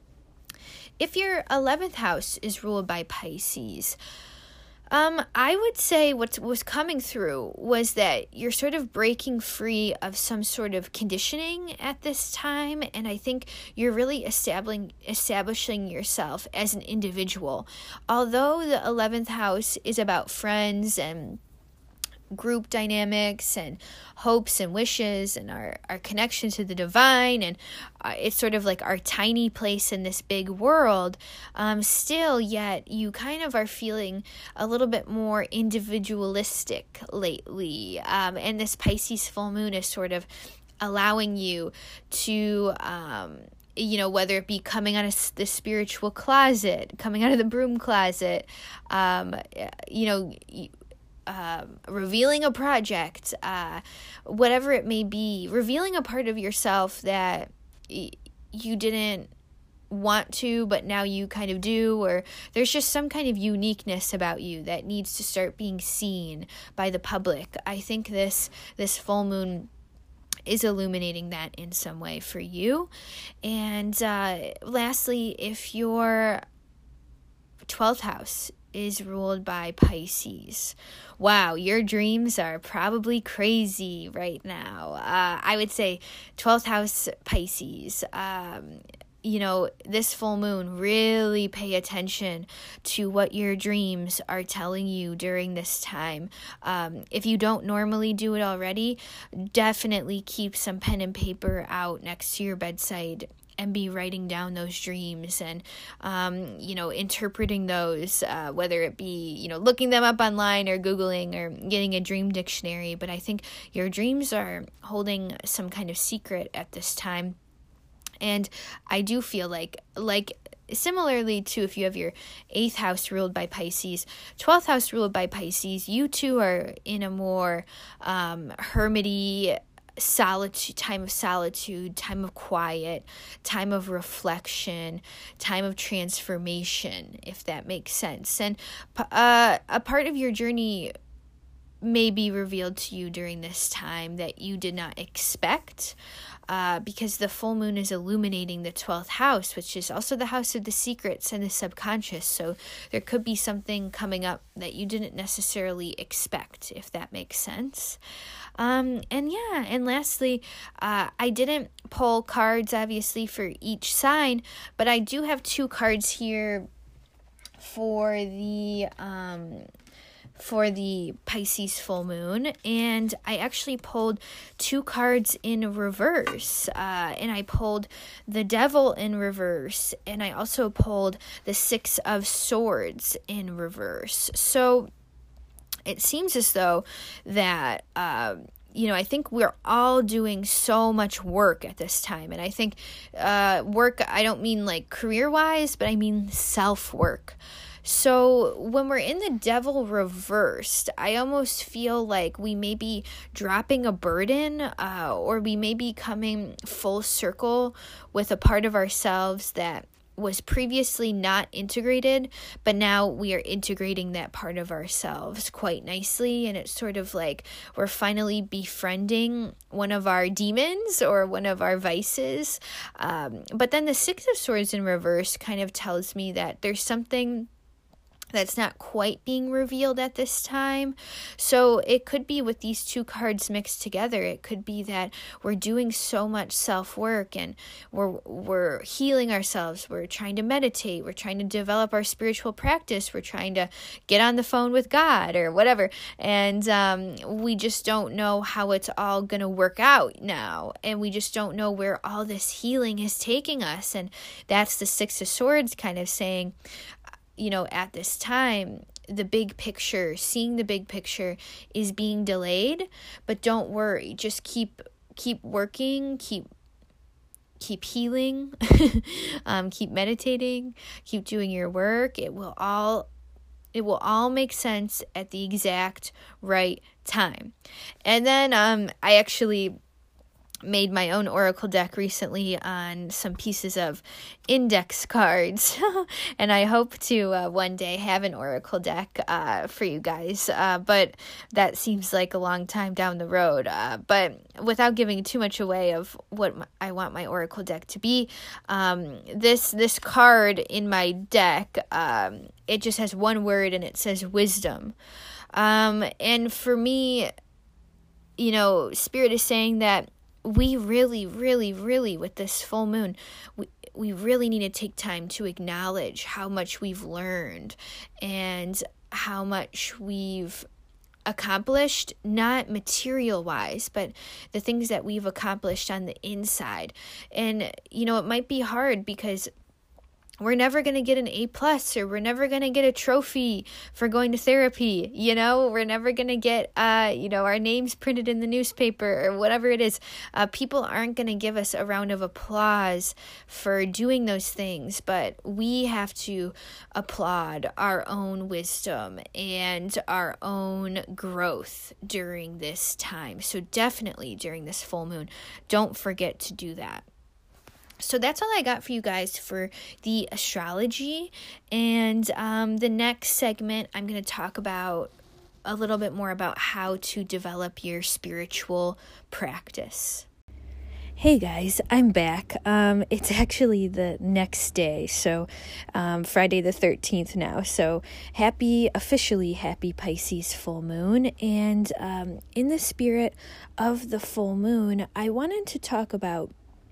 If your eleventh house is ruled by Pisces, Um, I would say what was coming through was that you're sort of breaking free of some sort of conditioning at this time, and I think you're really establishing establishing yourself as an individual. Although the eleventh house is about friends and group dynamics and hopes and wishes and our, our connection to the divine, and uh, it's sort of like our tiny place in this big world, um, still yet you kind of are feeling a little bit more individualistic lately, um, and this Pisces full moon is sort of allowing you to um, you know, whether it be coming out of the spiritual closet, coming out of the broom closet, um, you know, Uh, revealing a project, uh, whatever it may be, revealing a part of yourself that y- you didn't want to, but now you kind of do, or there's just some kind of uniqueness about you that needs to start being seen by the public. I think this this full moon is illuminating that in some way for you. And uh, lastly, if your twelfth house is ruled by Pisces, wow, your dreams are probably crazy right now. Uh, I would say twelfth house Pisces, um, you know, this full moon, really pay attention to what your dreams are telling you during this time. Um, if you don't normally do it already, definitely keep some pen and paper out next to your bedside and be writing down those dreams and, um, you know, interpreting those, uh, whether it be, you know, looking them up online or Googling or getting a dream dictionary. But I think your dreams are holding some kind of secret at this time. And I do feel like, like, similarly to if you have your eighth house ruled by Pisces, twelfth house ruled by Pisces, you too are in a more um, hermity, solitude, time of solitude, time of quiet, time of reflection, time of transformation, if that makes sense. And uh, a part of your journey may be revealed to you during this time that you did not expect, uh, because the full moon is illuminating the twelfth house, which is also the house of the secrets and the subconscious. So there could be something coming up that you didn't necessarily expect, if that makes sense. Um, and yeah, and lastly, uh, I didn't pull cards, obviously, for each sign, but I do have two cards here for the um, for the Pisces full moon, and I actually pulled two cards in reverse, uh, and I pulled the Devil in reverse, and I also pulled the Six of Swords in reverse. So it seems as though that, uh, you know, I think we're all doing so much work at this time. And I think uh, work, I don't mean like career-wise, but I mean self-work. So when we're in the Devil reversed, I almost feel like we may be dropping a burden, uh, or we may be coming full circle with a part of ourselves that was previously not integrated, but now we are integrating that part of ourselves quite nicely. And it's sort of like we're finally befriending one of our demons or one of our vices. Um, but then the Six of Swords in reverse kind of tells me that there's something that's not quite being revealed at this time. So it could be with these two cards mixed together. It could be that we're doing so much self-work and we're we're healing ourselves. We're trying to meditate. We're trying to develop our spiritual practice. We're trying to get on the phone with God or whatever. And um, we just don't know how it's all going to work out now. And we just don't know where all this healing is taking us. And that's the Six of Swords kind of saying, you know, at this time, the big picture, seeing the big picture is being delayed, but don't worry. Just keep, keep working, keep, keep healing, um, keep meditating, keep doing your work. It will all, it will all make sense at the exact right time. And then, um, I actually made my own oracle deck recently on some pieces of index cards, and I hope to uh, one day have an oracle deck uh, for you guys, uh, but that seems like a long time down the road. Uh, but without giving too much away of what my, I want my oracle deck to be, um, this this card in my deck, um, it just has one word and it says wisdom. Um, and for me, you know, Spirit is saying that we really, really, really, with this full moon, we, we really need to take time to acknowledge how much we've learned and how much we've accomplished, not material-wise, but the things that we've accomplished on the inside. And, you know, it might be hard because we're never going to get an A plus, or we're never going to get a trophy for going to therapy. You know, we're never going to get, uh, you know, our names printed in the newspaper or whatever it is. Uh, people aren't going to give us a round of applause for doing those things, but we have to applaud our own wisdom and our own growth during this time. So definitely during this full moon, don't forget to do that. So that's all I got for you guys for the astrology. And um, the next segment, I'm going to talk about a little bit more about how to develop your spiritual practice. Hey guys, I'm back. Um, it's actually the next day, so um, Friday the thirteenth now. So happy, officially happy Pisces full moon. And um, in the spirit of the full moon, I wanted to talk about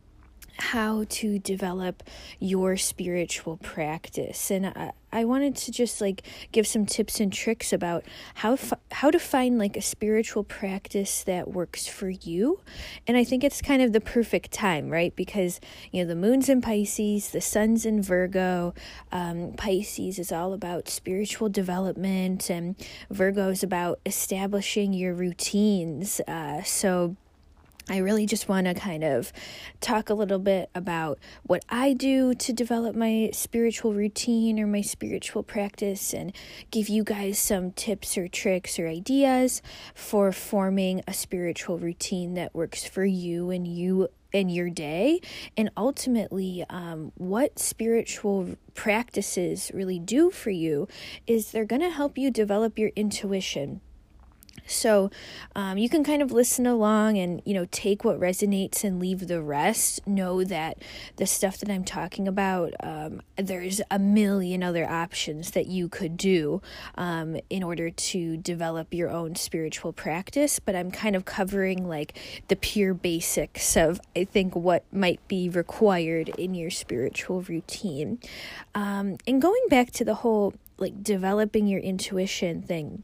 how to develop your spiritual practice. And I, I wanted to just like give some tips and tricks about how f- how to find like a spiritual practice that works for you. And I think it's kind of the perfect time, right? Because, you know, the moon's in Pisces, the sun's in Virgo. Um, Pisces is all about spiritual development, and Virgo is about establishing your routines. Uh, so I really just want to kind of talk a little bit about what I do to develop my spiritual routine or my spiritual practice, and give you guys some tips or tricks or ideas for forming a spiritual routine that works for you and you in your day. And ultimately, um, what spiritual practices really do for you is they're going to help you develop your intuition. So um, you can kind of listen along and, you know, take what resonates and leave the rest. Know that the stuff that I'm talking about, um, there's a million other options that you could do um, in order to develop your own spiritual practice. But I'm kind of covering like the pure basics of, I think, what might be required in your spiritual routine. Um, and going back to the whole like developing your intuition thing,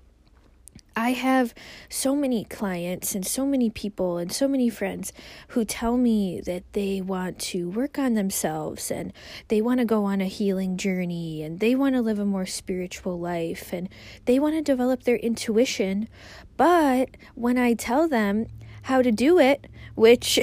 I have so many clients and so many people and so many friends who tell me that they want to work on themselves and they want to go on a healing journey and they want to live a more spiritual life and they want to develop their intuition. But when I tell them how to do it, which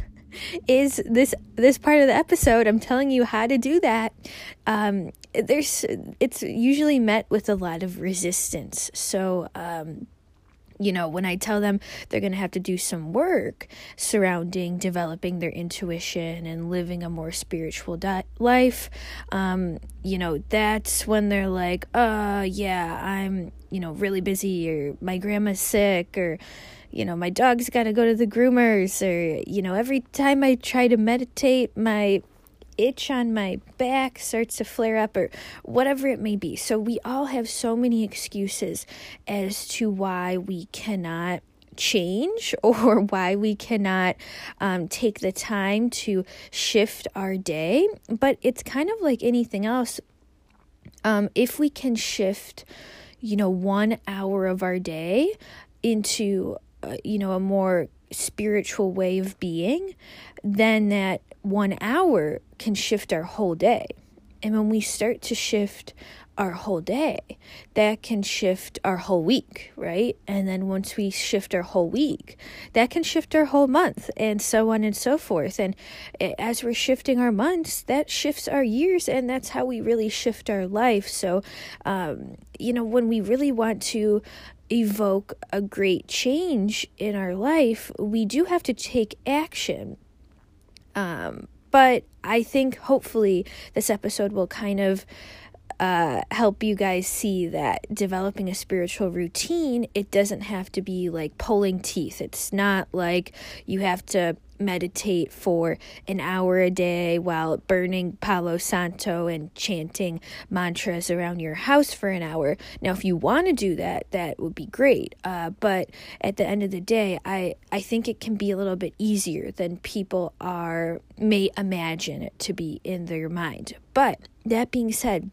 is this this part of the episode, I'm telling you how to do that, um, there's it's usually met with a lot of resistance. So, um, you know, when I tell them they're going to have to do some work surrounding developing their intuition and living a more spiritual di- life, um, you know, that's when they're like, uh, yeah, I'm, you know, really busy, or my grandma's sick, or, you know, my dog's got to go to the groomers, or, you know, every time I try to meditate, my itch on my back starts to flare up, or whatever it may be. So we all have so many excuses as to why we cannot change or why we cannot um, take the time to shift our day. But it's kind of like anything else. Um, if we can shift, you know, one hour of our day into, uh, you know, a more spiritual way of being, then that one hour can shift our whole day. And when we start to shift our whole day, that can shift our whole week, right? And then once we shift our whole week, that can shift our whole month, and so on and so forth. And as we're shifting our months, that shifts our years, and that's how we really shift our life. So, um, you know, when we really want to evoke a great change in our life, we do have to take action. Um, but I think hopefully this episode will kind of uh, help you guys see that developing a spiritual routine, it doesn't have to be like pulling teeth. It's not like you have to meditate for an hour a day while burning Palo Santo and chanting mantras around your house for an hour. Now, if you want to do that, that would be great. Uh, but at the end of the day, I, I think it can be a little bit easier than people are may imagine it to be in their mind. But that being said,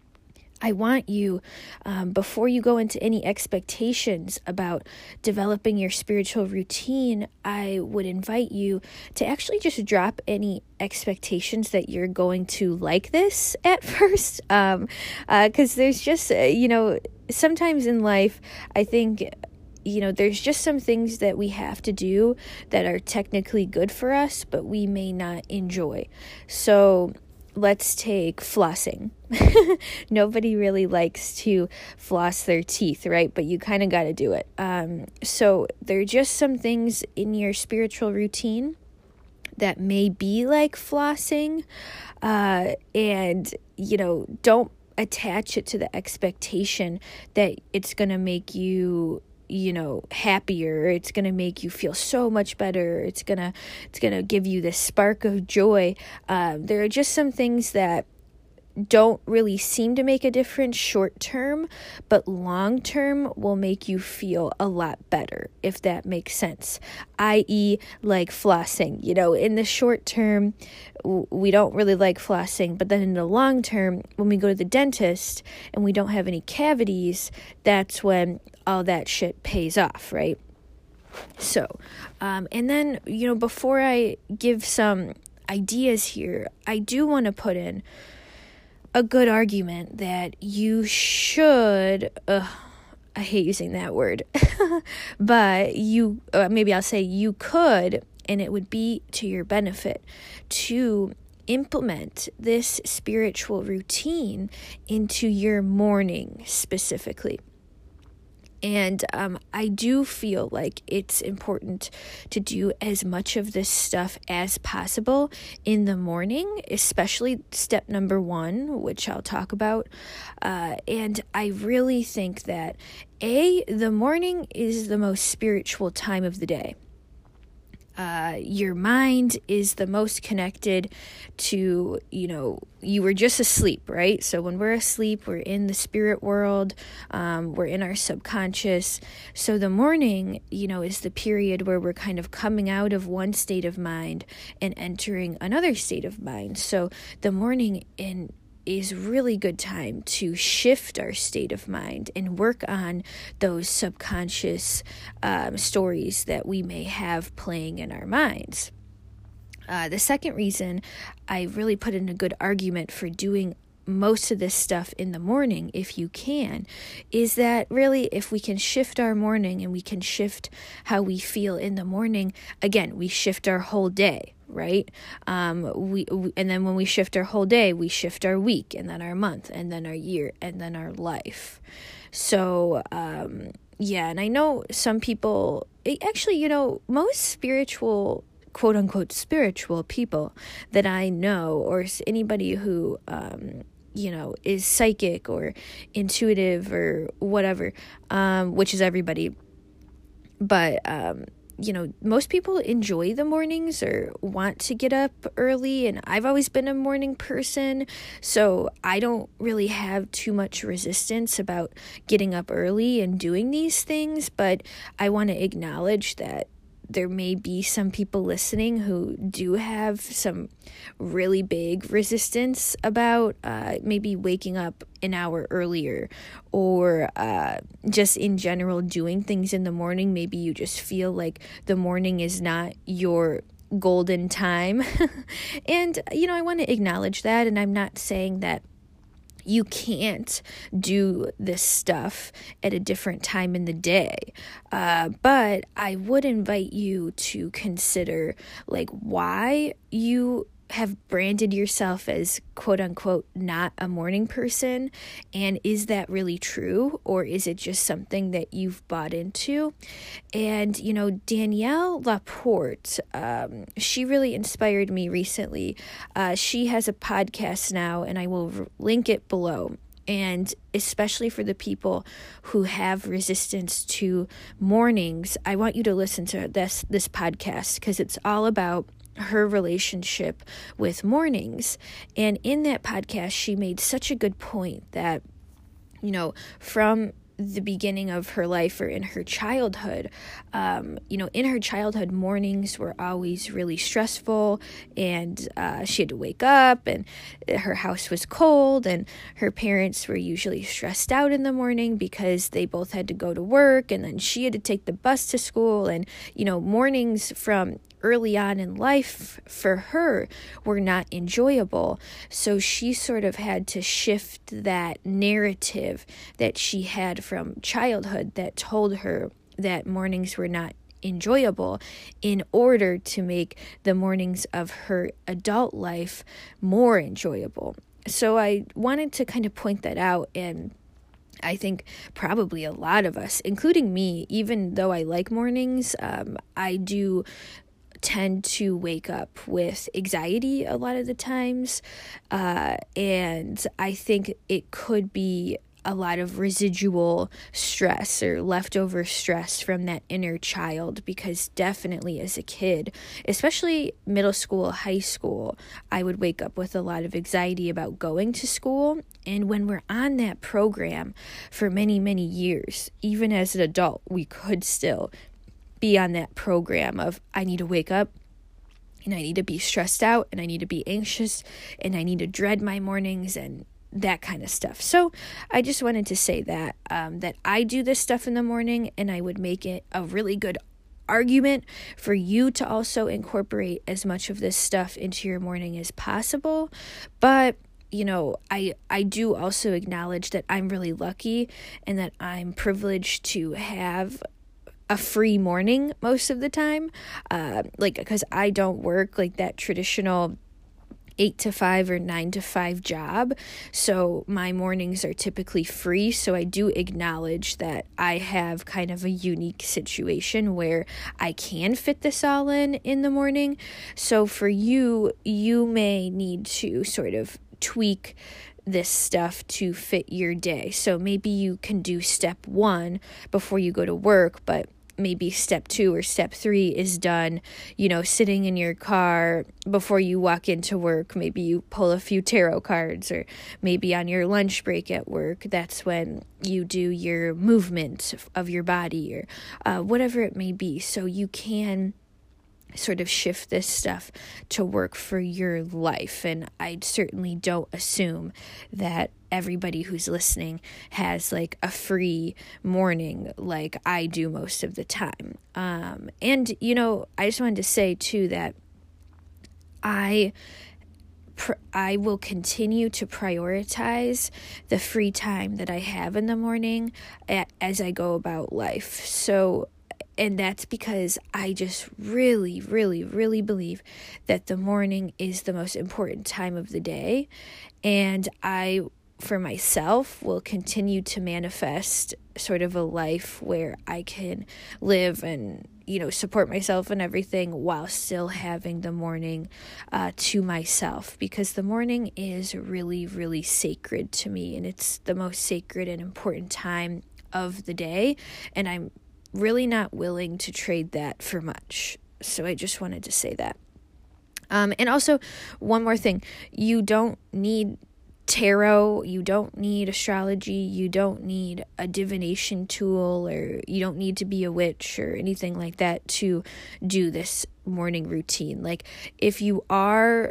I want you, um, before you go into any expectations about developing your spiritual routine, I would invite you to actually just drop any expectations that you're going to like this at first. Um, uh, 'cause there's just, uh, you know, sometimes in life, I think, you know, there's just some things that we have to do that are technically good for us, but we may not enjoy. So let's take flossing. Nobody really likes to floss their teeth, right? But you kind of got to do it. Um, so there are just some things in your spiritual routine that may be like flossing. Uh, and, you know, don't attach it to the expectation that it's going to make you, you know, happier. It's going to make you feel so much better. It's going to, it's going to give you this spark of joy. Um, there are just some things that don't really seem to make a difference short term, but long term will make you feel a lot better, if that makes sense. that is like flossing, you know, in the short term, we don't really like flossing, but then in the long term, when we go to the dentist and we don't have any cavities, that's when all that shit pays off, right? So, um, and then, you know, before I give some ideas here, I do want to put in a good argument that you should, uh, I hate using that word, but you, uh, maybe I'll say you could, and it would be to your benefit to implement this spiritual routine into your morning specifically. And um, I do feel like it's important to do as much of this stuff as possible in the morning, especially step number one, which I'll talk about. Uh, and I really think that, A, the morning is the most spiritual time of the day. Uh, your mind is the most connected to, you know, you were just asleep, right? So when we're asleep, we're in the spirit world, um, we're in our subconscious. So the morning, you know, is the period where we're kind of coming out of one state of mind and entering another state of mind. So the morning in is really good time to shift our state of mind and work on those subconscious um, stories that we may have playing in our minds. Uh, the second reason I really put in a good argument for doing most of this stuff in the morning, if you can, is that really if we can shift our morning and we can shift how we feel in the morning, again, we shift our whole day. Right? Um, we, we, and then when we shift our whole day, we shift our week, and then our month, and then our year, and then our life. So, um, yeah, and I know some people, actually, you know, most spiritual, quote unquote, spiritual people that I know, or anybody who, um, you know, is psychic or intuitive or whatever, um, which is everybody, but, um, you know, most people enjoy the mornings or want to get up early, and I've always been a morning person, so I don't really have too much resistance about getting up early and doing these things, but I want to acknowledge that there may be some people listening who do have some really big resistance about uh, maybe waking up an hour earlier, or uh, just in general doing things in the morning. Maybe you just feel like the morning is not your golden time. And, you know, I want to acknowledge that, and I'm not saying that you can't do this stuff at a different time in the day. Uh, but I would invite you to consider like why you have branded yourself as quote unquote not a morning person, and is that really true, or is it just something that you've bought into? And you know, Danielle Laporte, um, she really inspired me recently. Uh, she has a podcast now, and I will r- link it below. And especially for the people who have resistance to mornings, I want you to listen to this this podcast, because it's all about her relationship with mornings. And in that podcast, she made such a good point that, you know, from the beginning of her life, or in her childhood, um, you know, in her childhood, mornings were always really stressful, and uh, she had to wake up, and her house was cold, and her parents were usually stressed out in the morning because they both had to go to work, and then she had to take the bus to school. And, you know, mornings from early on in life for her were not enjoyable. So she sort of had to shift that narrative that she had from childhood that told her that mornings were not enjoyable, in order to make the mornings of her adult life more enjoyable. So I wanted to kind of point that out. And I think probably a lot of us, including me, even though I like mornings, um, I do tend to wake up with anxiety a lot of the times, uh, and I think it could be a lot of residual stress or leftover stress from that inner child, because definitely as a kid, especially middle school, high school, I would wake up with a lot of anxiety about going to school. And when we're on that program for many, many years, even as an adult, we could still be on that program of, I need to wake up, and I need to be stressed out, and I need to be anxious, and I need to dread my mornings, and that kind of stuff. So I just wanted to say that, um, that I do this stuff in the morning, and I would make it a really good argument for you to also incorporate as much of this stuff into your morning as possible. But you know, I I do also acknowledge that I'm really lucky, and that I'm privileged to have a free morning most of the time, uh, like, because I don't work like that traditional eight to five or nine to five job, so my mornings are typically free. So I do acknowledge that I have kind of a unique situation where I can fit this all in in the morning. So for you, you may need to sort of tweak this stuff to fit your day. So maybe you can do step one before you go to work, but maybe step two or step three is done, you know, sitting in your car before you walk into work. Maybe you pull a few tarot cards, or maybe on your lunch break at work, that's when you do your movement of your body, or uh, whatever it may be. So you can sort of shift this stuff to work for your life. And I certainly don't assume that everybody who's listening has like a free morning like I do most of the time. Um, and, you know, I just wanted to say too that I pr- I will continue to prioritize the free time that I have in the morning a- as I go about life. So And that's because I just really, really, really believe that the morning is the most important time of the day. And I, for myself, will continue to manifest sort of a life where I can live and, you know, support myself and everything while still having the morning uh, to myself. Because the morning is really, really sacred to me. And it's the most sacred and important time of the day. And I'm really not willing to trade that for much. So I just wanted to say that. Um, and also, one more thing, you don't need tarot, you don't need astrology, you don't need a divination tool, or you don't need to be a witch or anything like that to do this morning routine. Like, if you are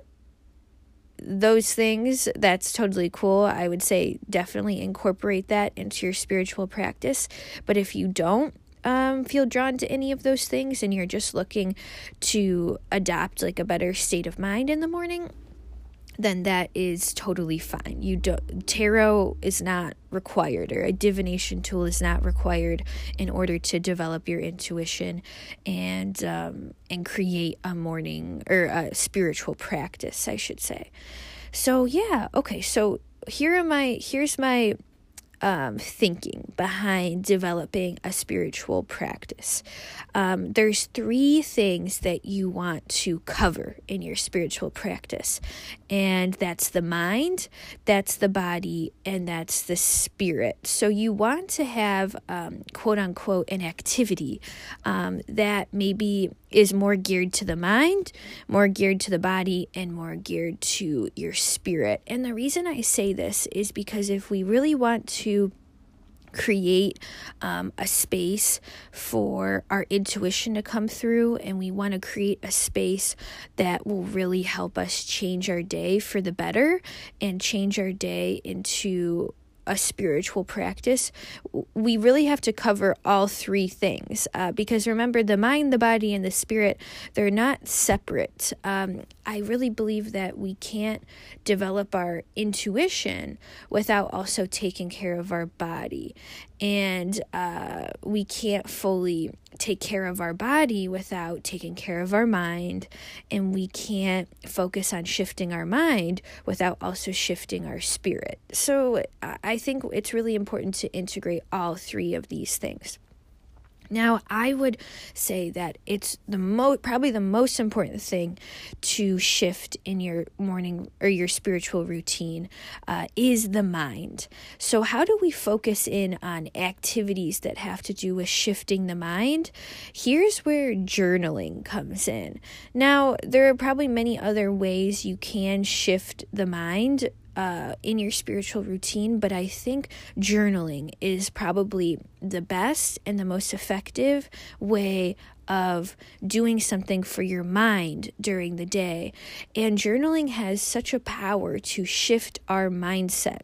those things, that's totally cool. I would say definitely incorporate that into your spiritual practice. But if you don't um, feel drawn to any of those things and you're just looking to adopt like a better state of mind in the morning, then that is totally fine. You don't, tarot is not required, or a divination tool is not required in order to develop your intuition and um, and create a morning or a spiritual practice, I should say. So yeah, okay. So here are my here's my um, thinking behind developing a spiritual practice. Um, there's three things that you want to cover in your spiritual practice, and that's the mind, that's the body, and that's the spirit. So you want to have, um, quote unquote, an activity um, that maybe is more geared to the mind, more geared to the body, and more geared to your spirit. And the reason I say this is because if we really want to create um, a space for our intuition to come through, and we want to create a space that will really help us change our day for the better and change our day into a spiritual practice, we really have to cover all three things. Uh, because remember, the mind, the body, and the spirit, they're not separate. Um, I really believe that we can't develop our intuition without also taking care of our body. And uh, we can't fully take care of our body without taking care of our mind. And we can't focus on shifting our mind without also shifting our spirit. So I think it's really important to integrate all three of these things. Now, I would say that it's the mo- probably the most important thing to shift in your morning or your spiritual routine uh, is the mind. So how do we focus in on activities that have to do with shifting the mind? Here's where journaling comes in. Now, there are probably many other ways you can shift the mind Uh, in your spiritual routine, but I think journaling is probably the best and the most effective way of doing something for your mind during the day. And journaling has such a power to shift our mindset.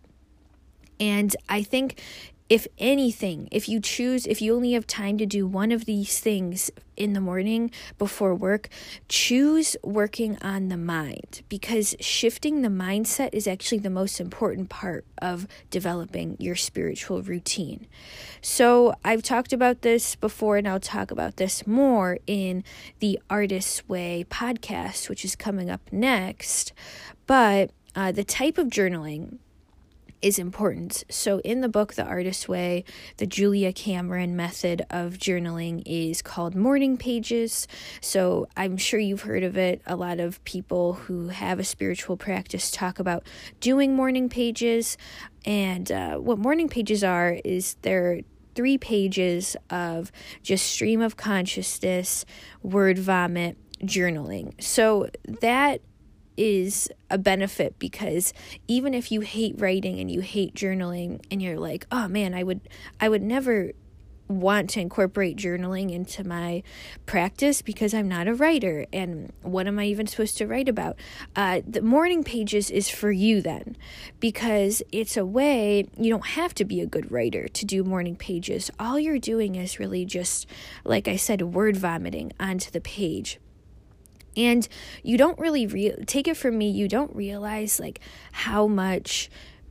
And I think if anything, if you choose, if you only have time to do one of these things in the morning before work, choose working on the mind, because shifting the mindset is actually the most important part of developing your spiritual routine. So I've talked about this before, and I'll talk about this more in the Artist's Way podcast, which is coming up next. But uh, the type of journaling is important. So in the book, The Artist's Way, the Julia Cameron method of journaling is called morning pages. So I'm sure you've heard of it. A lot of people who have a spiritual practice talk about doing morning pages. And uh, what morning pages are is they're three pages of just stream of consciousness, word vomit, journaling. So that is a benefit, because even if you hate writing and you hate journaling and you're like, oh man, I would I would never want to incorporate journaling into my practice because I'm not a writer, and what am I even supposed to write about? Uh, the morning pages is for you then, because it's a way, you don't have to be a good writer to do morning pages. All you're doing is really just, like I said, word vomiting onto the page. And you don't really re- take it from me, you don't realize like how much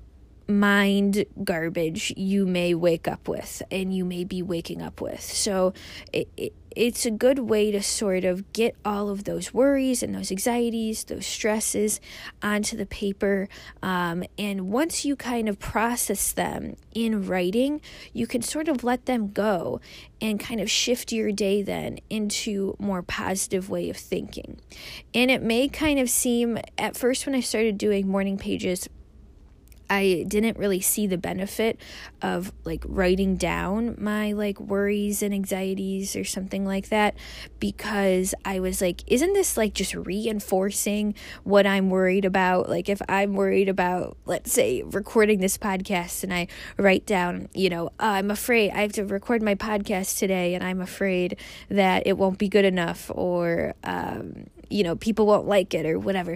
mind garbage you may wake up with and you may be waking up with. So it, it it's a good way to sort of get all of those worries and those anxieties, those stresses onto the paper. Um, and once you kind of process them in writing, you can sort of let them go and kind of shift your day then into a more positive way of thinking. And it may kind of seem, at first when I started doing morning pages, I didn't really see the benefit of like writing down my like worries and anxieties or something like that, because I was like, isn't this like just reinforcing what I'm worried about? Like if I'm worried about, let's say, recording this podcast and I write down, you know, uh, I'm afraid I have to record my podcast today and I'm afraid that it won't be good enough, or, um, you know, people won't like it or whatever.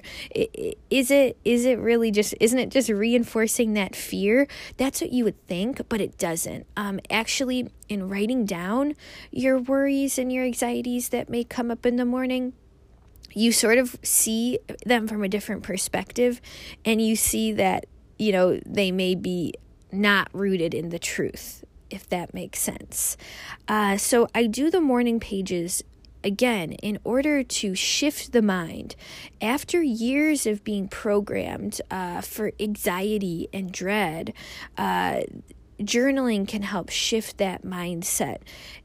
Is it, is it really just, isn't it just reinforcing that fear? That's what you would think, but it doesn't. Um, actually, in writing down your worries and your anxieties that may come up in the morning, you sort of see them from a different perspective, and you see that, you know, they may be not rooted in the truth, if that makes sense. Uh, so I do the morning pages again, in order to shift the mind. After years of being programmed uh, for anxiety and dread, uh, journaling can help shift that mindset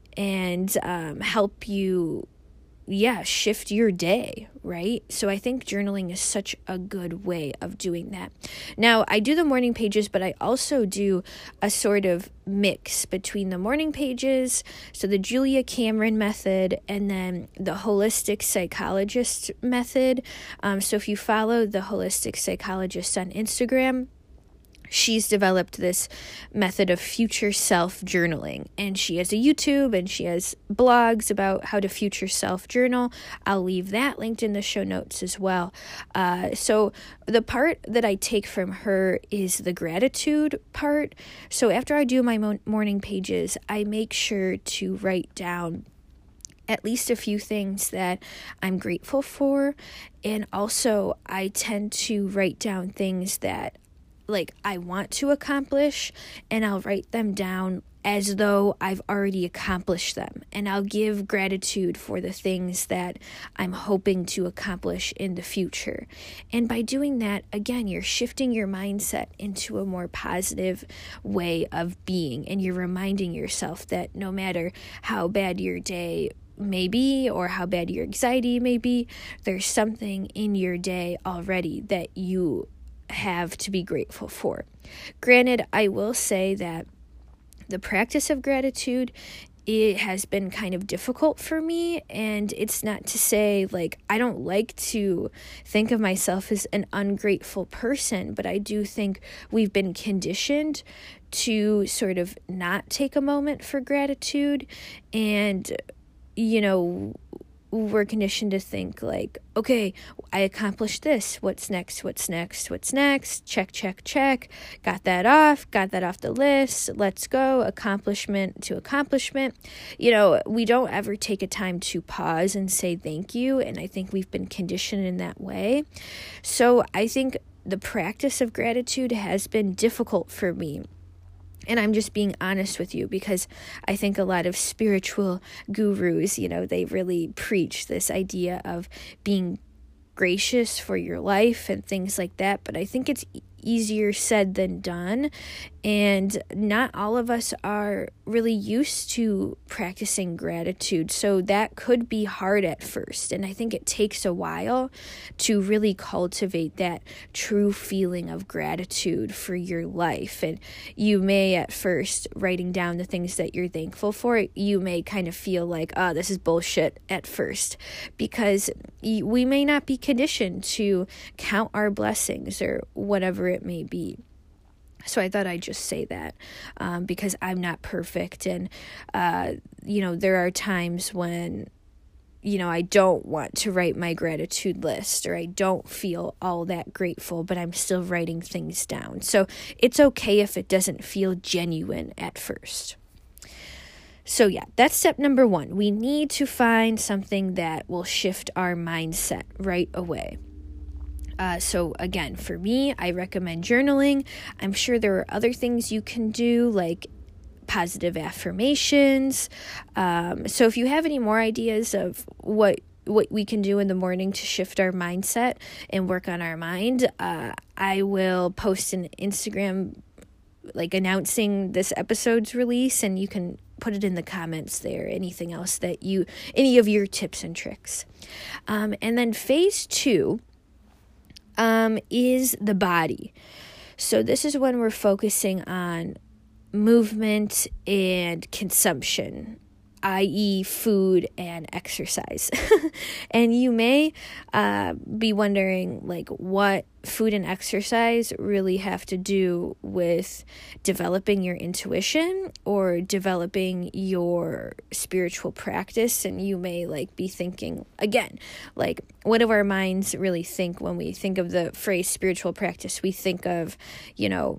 and um, help you, yeah, shift your day, right? So I think journaling is such a good way of doing that. Now, I do the morning pages, but I also do a sort of mix between the morning pages, so the Julia Cameron method, and then the holistic psychologist method. Um, so if you follow the holistic psychologist on Instagram, she's developed this method of future self journaling, and she has a YouTube and she has blogs about how to future self journal. I'll leave that linked in the show notes as well. Uh, so the part that I take from her is the gratitude part. So after I do my mo- morning pages, I make sure to write down at least a few things that I'm grateful for. And also I tend to write down things that like I want to accomplish, and I'll write them down as though I've already accomplished them. And I'll give gratitude for the things that I'm hoping to accomplish in the future. And by doing that, again, you're shifting your mindset into a more positive way of being. And you're reminding yourself that no matter how bad your day may be or how bad your anxiety may be, there's something in your day already that you have to be grateful for. Granted, I will say that the practice of gratitude, it has been kind of difficult for me, and it's not to say like I don't like to think of myself as an ungrateful person, but I do think we've been conditioned to sort of not take a moment for gratitude, and you know, we're conditioned to think like, okay, I accomplished this. What's next? What's next? What's next? Check, check, check. Got that off. Got that off the list. Let's go. Accomplishment to accomplishment. You know, we don't ever take a time to pause and say thank you. And I think we've been conditioned in that way. So I think the practice of gratitude has been difficult for me. And I'm just being honest with you, because I think a lot of spiritual gurus, you know, they really preach this idea of being gracious for your life and things like that. But I think it's easier said than done. And not all of us are really used to practicing gratitude. So that could be hard at first. And I think it takes a while to really cultivate that true feeling of gratitude for your life. And you may at first, writing down the things that you're thankful for, you may kind of feel like, oh, this is bullshit at first, because we may not be conditioned to count our blessings or whatever it may be. So I thought I'd just say that um, because I'm not perfect. And, uh, you know, there are times when, you know, I don't want to write my gratitude list, or I don't feel all that grateful, but I'm still writing things down. So it's okay if it doesn't feel genuine at first. So yeah, that's step number one. We need to find something that will shift our mindset right away. Uh, so again, for me, I recommend journaling. I'm sure there are other things you can do, like positive affirmations. Um, so if you have any more ideas of what what we can do in the morning to shift our mindset and work on our mind, uh, I will post an Instagram like announcing this episode's release, and you can put it in the comments there. Anything else that you, any of your tips and tricks. Um, and then phase two Um, is the body. So this is when we're focusing on movement and consumption, that is food and exercise. And you may uh, be wondering, like, what food and exercise really have to do with developing your intuition or developing your spiritual practice. And you may, like, be thinking, again, like, what do our minds really think when we think of the phrase spiritual practice? We think of, you know,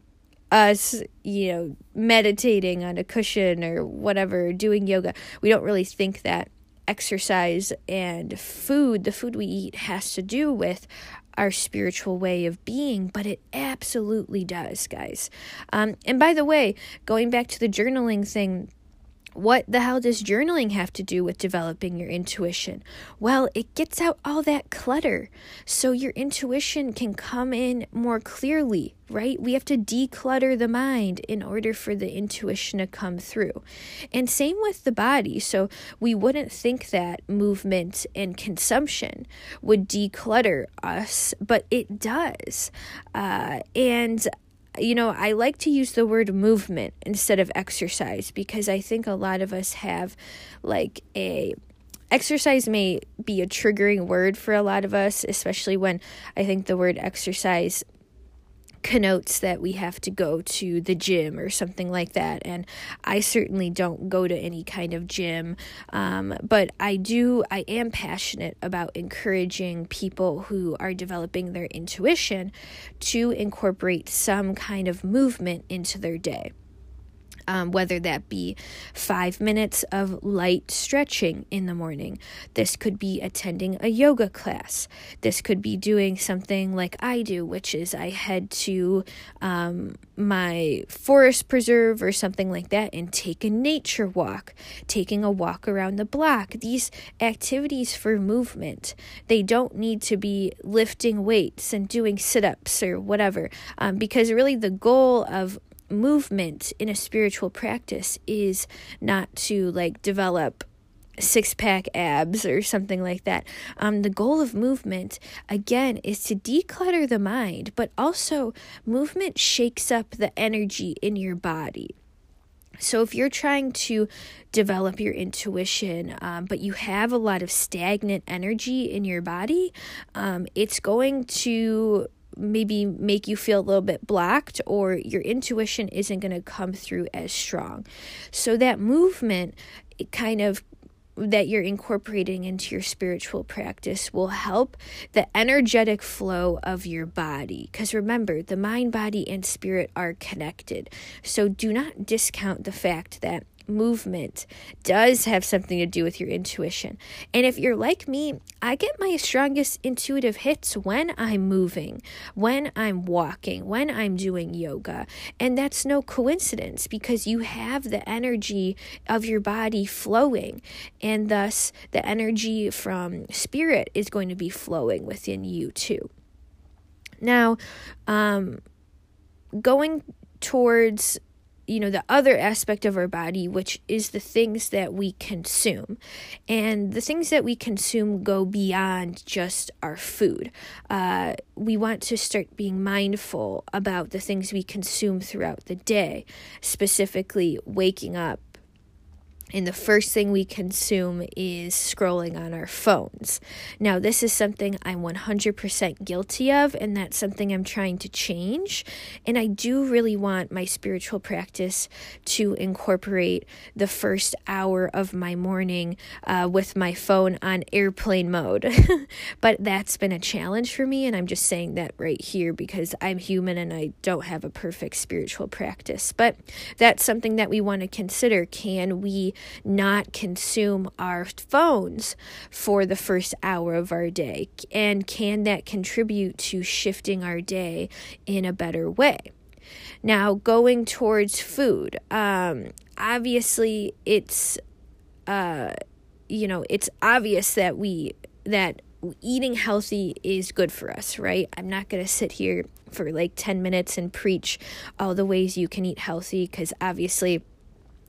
us, you know, meditating on a cushion or whatever, doing yoga. We don't really think that exercise and food, the food we eat, has to do with our spiritual way of being, but it absolutely does, guys. Um, and by the way, going back to the journaling thing, what the hell does journaling have to do with developing your intuition? Well, it gets out all that clutter so your intuition can come in more clearly, right? We have to declutter the mind in order for the intuition to come through. And same with the body. So we wouldn't think that movement and consumption would declutter us, but it does. Uh, and You know, I like to use the word movement instead of exercise because I think a lot of us have like a exercise may be a triggering word for a lot of us, especially when I think the word exercise connotes that we have to go to the gym or something like that. And I certainly don't go to any kind of gym. Um, but I do, I am passionate about encouraging people who are developing their intuition to incorporate some kind of movement into their day. Um, whether that be five minutes of light stretching in the morning. This could be attending a yoga class. This could be doing something like I do, which is I head to um, my forest preserve or something like that and take a nature walk, taking a walk around the block. These activities for movement, they don't need to be lifting weights and doing sit-ups or whatever, um, because really the goal of movement in a spiritual practice is not to like develop six-pack abs or something like that. Um, the goal of movement, again, is to declutter the mind, but also movement shakes up the energy in your body. So if you're trying to develop your intuition, um, but you have a lot of stagnant energy in your body, um, it's going to maybe make you feel a little bit blocked, or your intuition isn't going to come through as strong. So that movement, it kind of that you're incorporating into your spiritual practice will help the energetic flow of your body. Because remember, the mind, body, and spirit are connected. So do not discount the fact that movement does have something to do with your intuition. And if you're like me, I get my strongest intuitive hits when I'm moving, when I'm walking, when I'm doing yoga. And that's no coincidence because you have the energy of your body flowing, and thus the energy from spirit is going to be flowing within you too. Now, um, going towards you know, the other aspect of our body, which is the things that we consume. And the things that we consume go beyond just our food. Uh, we want to start being mindful about the things we consume throughout the day, specifically waking up. And the first thing we consume is scrolling on our phones. Now, this is something I'm one hundred percent guilty of, and that's something I'm trying to change. And I do really want my spiritual practice to incorporate the first hour of my morning uh, with my phone on airplane mode. But that's been a challenge for me, and I'm just saying that right here because I'm human and I don't have a perfect spiritual practice. But that's something that we want to consider. Can we not consume our phones for the first hour of our day? And can that contribute to shifting our day in a better way? Now, going towards food, um, obviously it's, uh, you know, it's obvious that we, that eating healthy is good for us, right? I'm not going to sit here for like ten minutes and preach all the ways you can eat healthy because obviously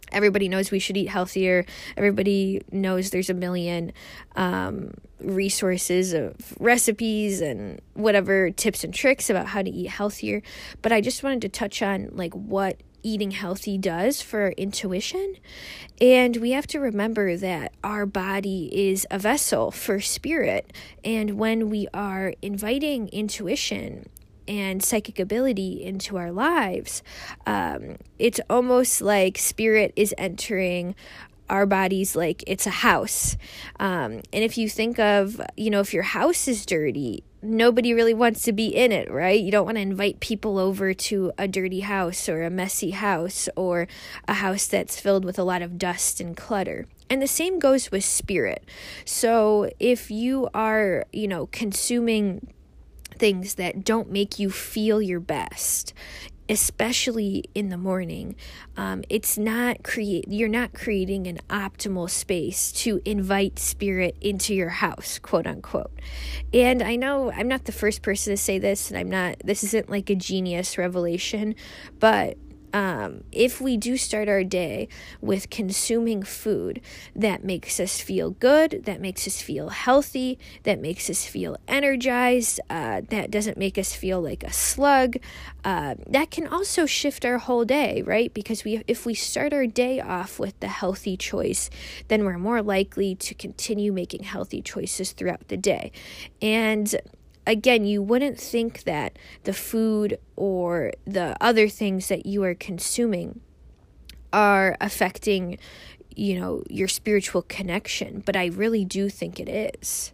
Everybody knows we should eat healthier. Everybody knows there's a million um, resources of recipes and whatever tips and tricks about how to eat healthier. But I just wanted to touch on like what eating healthy does for our intuition. And we have to remember that our body is a vessel for spirit. And when we are inviting intuition and psychic ability into our lives, um, it's almost like spirit is entering our bodies like it's a house. Um, and if you think of, you know, if your house is dirty, nobody really wants to be in it, right? You don't want to invite people over to a dirty house or a messy house or a house that's filled with a lot of dust and clutter. And the same goes with spirit. So if you are, you know, consuming things that don't make you feel your best, especially in the morning, um, it's not create. You're not creating an optimal space to invite spirit into your house, quote unquote. And I know I'm not the first person to say this, and I'm not. This isn't like a genius revelation, but Um, if we do start our day with consuming food that makes us feel good, that makes us feel healthy, that makes us feel energized, uh, that doesn't make us feel like a slug, uh, that can also shift our whole day, right? Because we, if we start our day off with the healthy choice, then we're more likely to continue making healthy choices throughout the day. And again, you wouldn't think that the food or the other things that you are consuming are affecting, you know, your spiritual connection, but I really do think it is.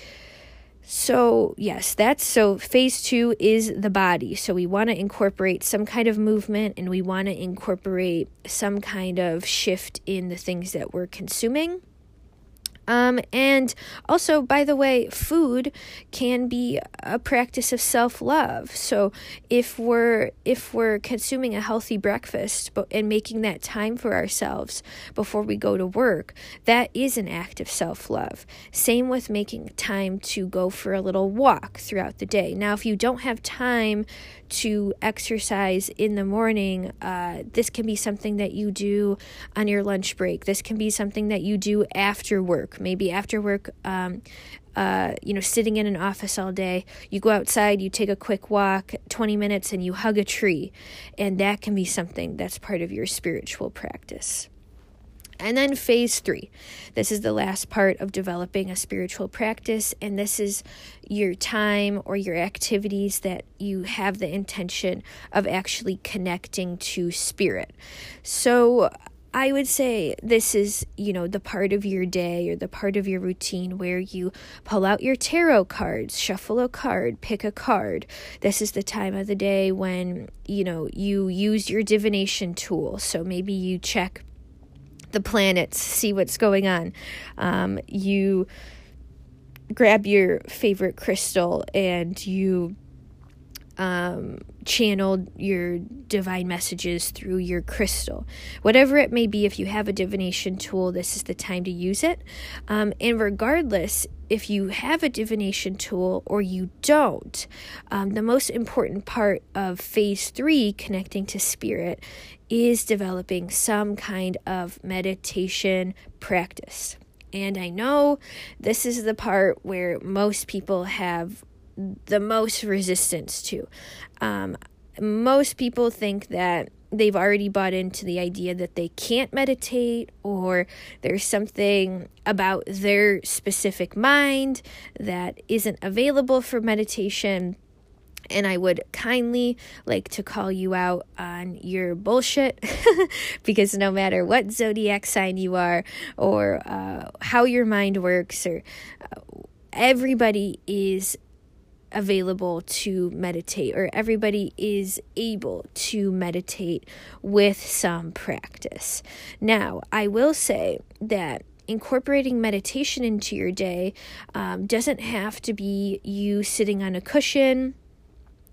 So yes, that's so phase two is the body. So we want to incorporate some kind of movement, and we want to incorporate some kind of shift in the things that we're consuming. Um, and also, by the way, food can be a practice of self-love. So if we're if we're consuming a healthy breakfast but, and making that time for ourselves before we go to work, that is an act of self-love. Same with making time to go for a little walk throughout the day. Now, if you don't have time to exercise in the morning, uh, this can be something that you do on your lunch break. This can be something that you do after work. Maybe after work, um, uh, you know, sitting in an office all day, you go outside, you take a quick walk, twenty minutes, and you hug a tree. And that can be something that's part of your spiritual practice. And then phase three. This is the last part of developing a spiritual practice, and this is your time or your activities that you have the intention of actually connecting to spirit. So I would say this is, you know, the part of your day or the part of your routine where you pull out your tarot cards, shuffle a card, pick a card. This is the time of the day when, you know, you use your divination tool. So maybe you check the planets, see what's going on. Um, you grab your favorite crystal and you um, channel your divine messages through your crystal. Whatever it may be, if you have a divination tool, this is the time to use it. Um, and regardless, if you have a divination tool or you don't, um, the most important part of phase three, connecting to spirit, is developing some kind of meditation practice. And I know this is the part where most people have the most resistance to. Um, most people think that they've already bought into the idea that they can't meditate, or there's something about their specific mind that isn't available for meditation. And I would kindly like to call you out on your bullshit, because no matter what zodiac sign you are, or uh, how your mind works, or uh, everybody is available to meditate, or everybody is able to meditate with some practice. Now, I will say that incorporating meditation into your day um, doesn't have to be you sitting on a cushion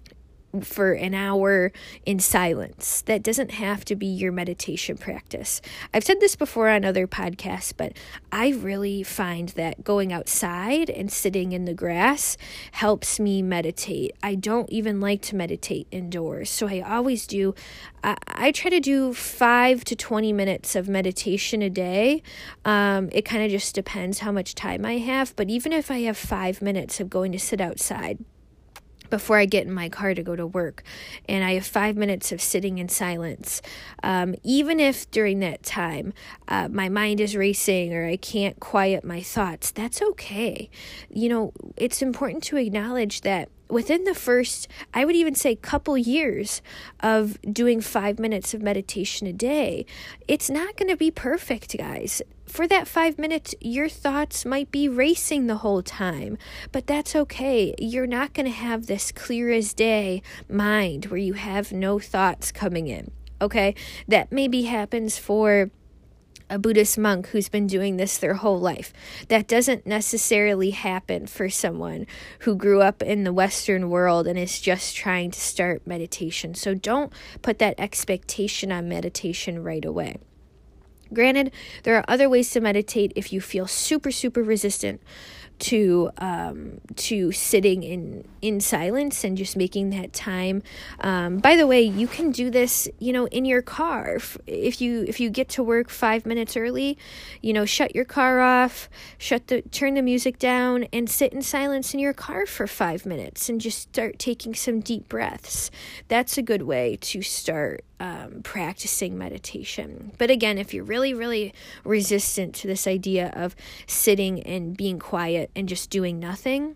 for an hour in silence. That doesn't have to be your meditation practice. I've said this before on other podcasts, but I really find that going outside and sitting in the grass helps me meditate. I don't even like to meditate indoors, so I always do. I, I try to do five to twenty minutes of meditation a day. Um, it kind of just depends how much time I have, but even if I have five minutes of going to sit outside before I get in my car to go to work, and I have five minutes of sitting in silence, um, even if during that time uh, my mind is racing or I can't quiet my thoughts, that's okay. You know, it's important to acknowledge that within the first, I would even say, couple years of doing five minutes of meditation a day, it's not going to be perfect, guys. For that five minutes, your thoughts might be racing the whole time, but that's okay. You're not going to have this clear as day mind where you have no thoughts coming in, okay? That maybe happens for a Buddhist monk who's been doing this their whole life. That doesn't necessarily happen for someone who grew up in the Western world and is just trying to start meditation. So don't put that expectation on meditation right away. Granted, there are other ways to meditate if you feel super, super resistant to um, to sitting in, in silence and just making that time. Um, by the way, you can do this, you know, in your car. If you if you get to work five minutes early, you know, shut your car off, shut the turn the music down, and sit in silence in your car for five minutes and just start taking some deep breaths. That's a good way to start um, practicing meditation. But again, if you're really, really resistant to this idea of sitting and being quiet and just doing nothing,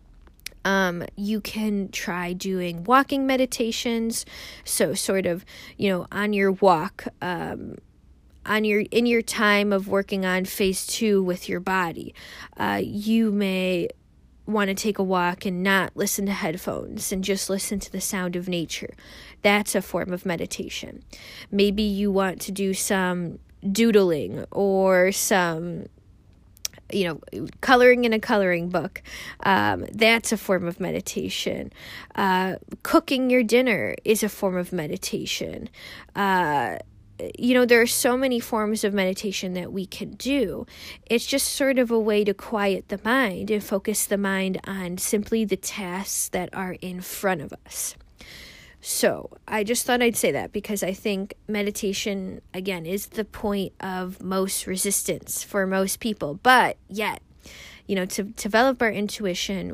um, you can try doing walking meditations. So sort of, you know, on your walk, um, on your in your time of working on phase two with your body, uh, you may want to take a walk and not listen to headphones and just listen to the sound of nature. That's a form of meditation. Maybe you want to do some doodling or some, you know, coloring in a coloring book. Um, that's a form of meditation. Uh, cooking your dinner is a form of meditation. Uh, you know, there are so many forms of meditation that we can do. It's just sort of a way to quiet the mind and focus the mind on simply the tasks that are in front of us. So I just thought I'd say that because I think meditation, again, is the point of most resistance for most people. But yet, you know, to develop our intuition,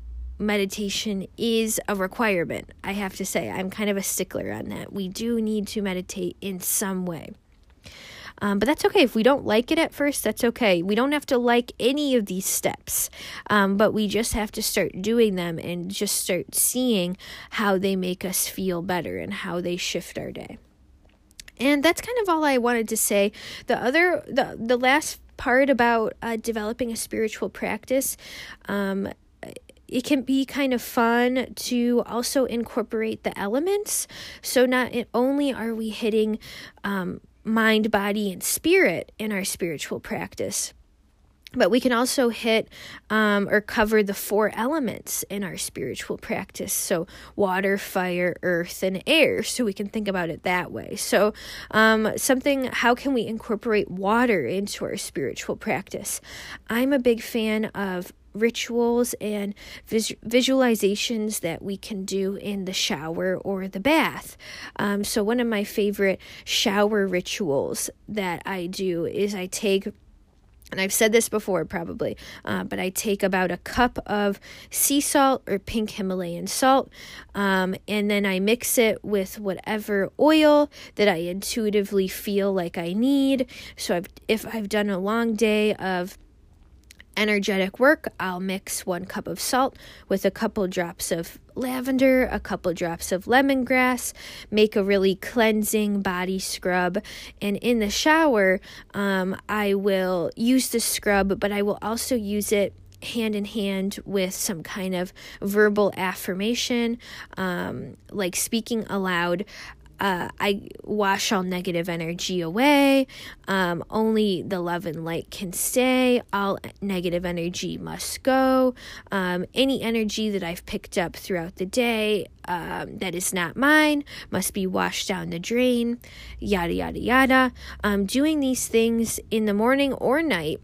meditation is a requirement. I have to say, I'm kind of a stickler on that. We do need to meditate in some way. Um, but that's okay. If we don't like it at first, that's okay. We don't have to like any of these steps, um, but we just have to start doing them and just start seeing how they make us feel better and how they shift our day. And that's kind of all I wanted to say. The other, the, the last part about uh, developing a spiritual practice, um, it can be kind of fun to also incorporate the elements. So not only are we hitting um, mind, body, and spirit in our spiritual practice, but we can also hit um, or cover the four elements in our spiritual practice. So water, fire, earth, and air. So we can think about it that way. So um, something, how can we incorporate water into our spiritual practice? I'm a big fan of rituals and vis- visualizations that we can do in the shower or the bath. Um, so one of my favorite shower rituals that I do is I take, and I've said this before probably, uh, but I take about a cup of sea salt or pink Himalayan salt, um, and then I mix it with whatever oil that I intuitively feel like I need. So I've, if I've done a long day of energetic work, I'll mix one cup of salt with a couple drops of lavender, a couple drops of lemongrass, make a really cleansing body scrub. And in the shower, um, I will use the scrub, but I will also use it hand in hand with some kind of verbal affirmation, um, like speaking aloud. uh, I wash all negative energy away. Um, only the love and light can stay. All negative energy must go. Um, any energy that I've picked up throughout the day um, that is not mine must be washed down the drain, yada, yada, yada. Um, doing these things in the morning or night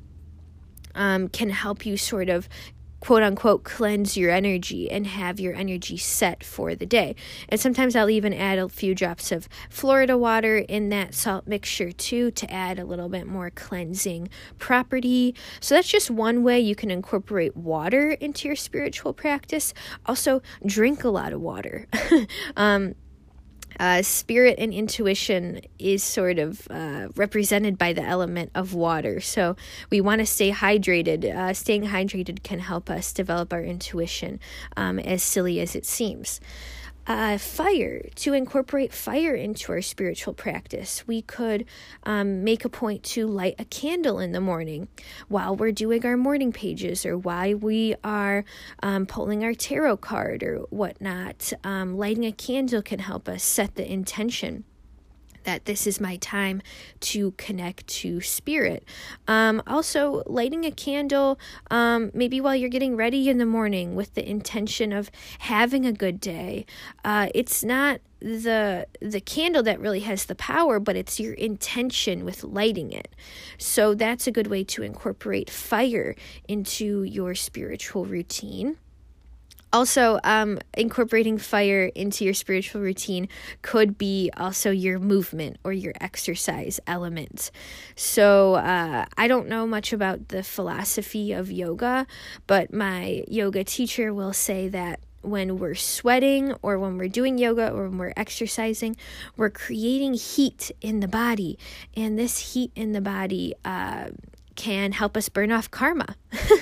um, can help you sort of quote unquote cleanse your energy and have your energy set for the day. And sometimes I'll even add a few drops of Florida water in that salt mixture too to add a little bit more cleansing property. So that's just one way you can incorporate water into your spiritual practice. Also, drink a lot of water. um, Uh, spirit and intuition is sort of uh, represented by the element of water. So we want to stay hydrated. Uh, staying hydrated can help us develop our intuition, um, as silly as it seems. Uh, fire, to incorporate fire into our spiritual practice. We could um, make a point to light a candle in the morning while we're doing our morning pages or while we are um, pulling our tarot card or whatnot. Um, lighting a candle can help us set the intention that this is my time to connect to spirit. Um, also, lighting a candle, um, maybe while you're getting ready in the morning with the intention of having a good day. Uh, it's not the the candle that really has the power, but it's your intention with lighting it. So that's a good way to incorporate fire into your spiritual routine. Also, um, incorporating fire into your spiritual routine could be also your movement or your exercise element. So uh, I don't know much about the philosophy of yoga, but my yoga teacher will say that when we're sweating or when we're doing yoga or when we're exercising, we're creating heat in the body. And this heat in the body uh, can help us burn off karma.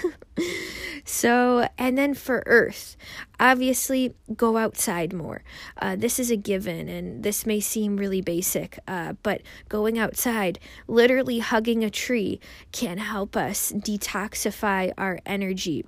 So, and then for earth, obviously go outside more. Uh, this is a given, and this may seem really basic, uh, but going outside, literally hugging a tree, can help us detoxify our energy.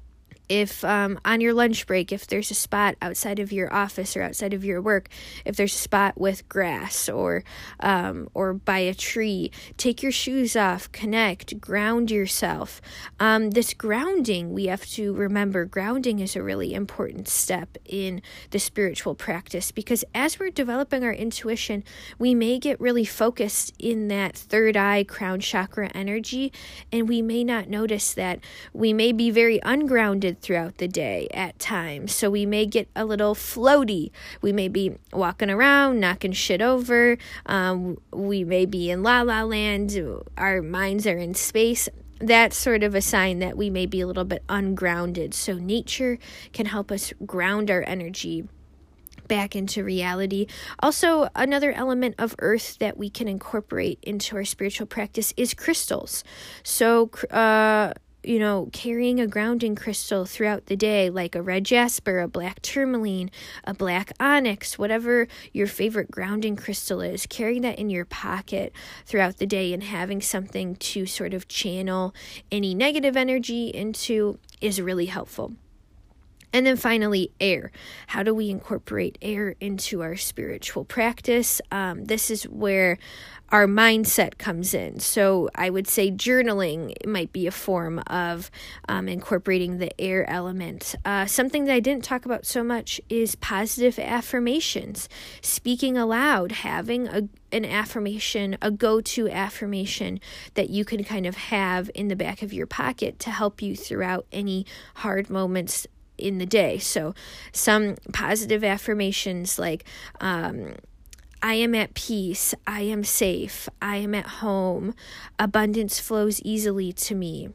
If um, on your lunch break, if there's a spot outside of your office or outside of your work, if there's a spot with grass or um, or by a tree, take your shoes off, connect, ground yourself. Um, this grounding, we have to remember, grounding is a really important step in the spiritual practice, because as we're developing our intuition, we may get really focused in that third eye, crown chakra energy, and we may not notice that we may be very ungrounded throughout the day at times. So we may get a little floaty. We may be walking around, knocking shit over. Um, we may be in la la land. Our minds are in space. That's sort of a sign that we may be a little bit ungrounded. So nature can help us ground our energy back into reality. Also, another element of earth that we can incorporate into our spiritual practice is crystals. So, uh, you know, carrying a grounding crystal throughout the day, like a red jasper, a black tourmaline, a black onyx, whatever your favorite grounding crystal is, carrying that in your pocket throughout the day and having something to sort of channel any negative energy into is really helpful. And then finally, air. How do we incorporate air into our spiritual practice? Um, this is where our mindset comes in. So I would say journaling might be a form of um, incorporating the air element. Uh, something that I didn't talk about so much is positive affirmations. Speaking aloud, having a an affirmation, a go-to affirmation that you can kind of have in the back of your pocket to help you throughout any hard moments in the day. So some positive affirmations like, um, I am at peace, I am safe, I am at home, abundance flows easily to me,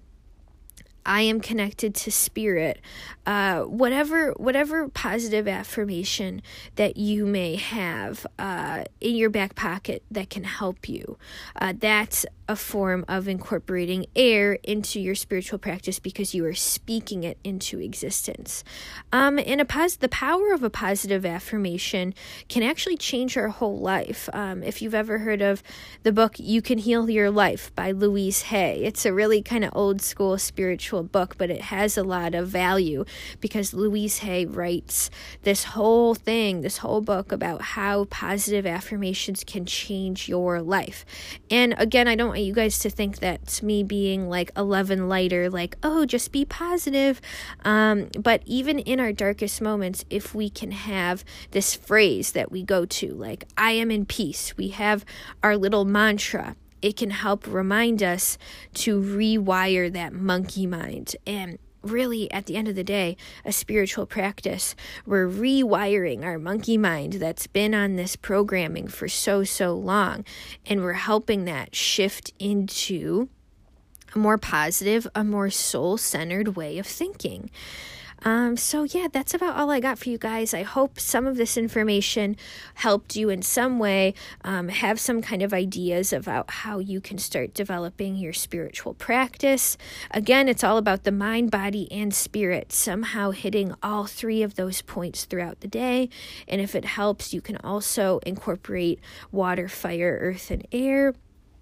I am connected to spirit, uh, whatever whatever positive affirmation that you may have uh, in your back pocket that can help you. Uh, that's a form of incorporating air into your spiritual practice because you are speaking it into existence. Um, and a pos- the power of a positive affirmation can actually change our whole life. Um, if you've ever heard of the book You Can Heal Your Life by Louise Hay, it's a really kind of old school spiritual book, but it has a lot of value because Louise Hay writes this whole thing, this whole book about how positive affirmations can change your life. And again, I don't want you guys to think that's me being like a love and lighter, like, oh, just be positive. Um, but even in our darkest moments, if we can have this phrase that we go to, like, I am in peace, we have our little mantra, it can help remind us to rewire that monkey mind. And really, at the end of the day, a spiritual practice, we're rewiring our monkey mind that's been on this programming for so, so long. And we're helping that shift into a more positive, a more soul-centered way of thinking. Um, so yeah, that's about all I got for you guys. I hope some of this information helped you in some way, um, have some kind of ideas about how you can start developing your spiritual practice. Again, it's all about the mind, body, and spirit, somehow hitting all three of those points throughout the day. And if it helps, you can also incorporate water, fire, earth, and air.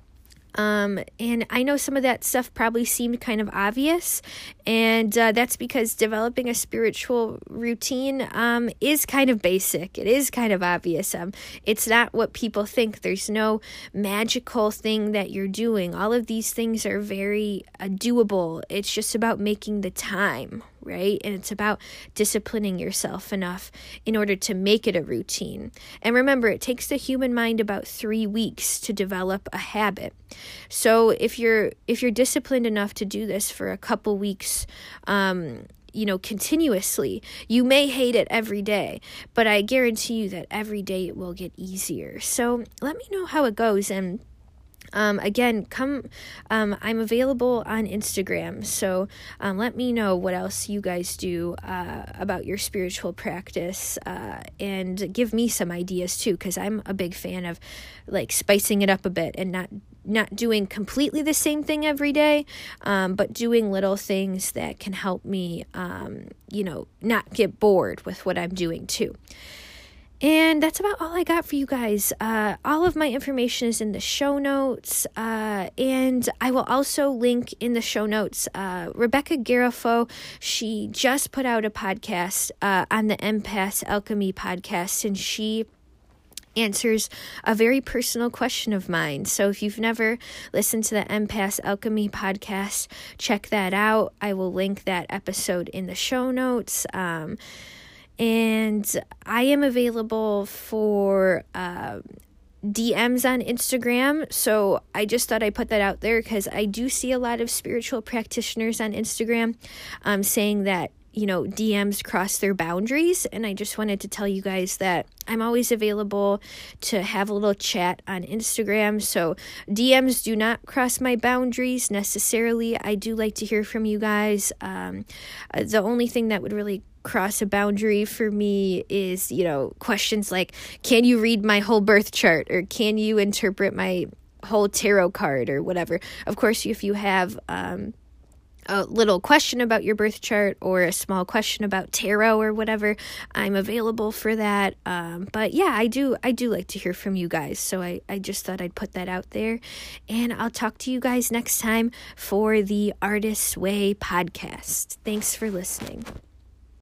Um, and I know some of that stuff probably seemed kind of obvious, and uh, that's because developing a spiritual routine um, is kind of basic. It is kind of obvious. Um, it's not what people think. There's no magical thing that you're doing. All of these things are very uh, doable. It's just about making the time, right? And it's about disciplining yourself enough in order to make it a routine. And remember, it takes the human mind about three weeks to develop a habit. So if you're if you're disciplined enough to do this for a couple weeks, um, you know, continuously, you may hate it every day, but I guarantee you that every day it will get easier. So let me know how it goes. And Um, again, come, um, I'm available on Instagram, so um, let me know what else you guys do uh, about your spiritual practice, uh, and give me some ideas too, because I'm a big fan of like spicing it up a bit and not not doing completely the same thing every day, um, but doing little things that can help me, um, you know, not get bored with what I'm doing too. And that's about all I got for you guys. Uh, all of my information is in the show notes. Uh, and I will also link in the show notes, uh, Rebecca Garofo. She just put out a podcast uh, on the Empath Alchemy podcast, and she answers a very personal question of mine. So if you've never listened to the Empath Alchemy podcast, check that out. I will link that episode in the show notes. Um, And I am available for uh, D Ms on Instagram. So I just thought I'd put that out there because I do see a lot of spiritual practitioners on Instagram um, saying that, you know, D Ms cross their boundaries. And I just wanted to tell you guys that I'm always available to have a little chat on Instagram. So D Ms do not cross my boundaries necessarily. I do like to hear from you guys. Um, the only thing that would really cross a boundary for me is, you know, questions like, can you read my whole birth chart, or can you interpret my whole tarot card, or whatever. Of course, if you have um a little question about your birth chart or a small question about tarot or whatever, I'm available for that. Um, but yeah, I do I do like to hear from you guys. So I, I just thought I'd put that out there. And I'll talk to you guys next time for the Artist's Way podcast. Thanks for listening.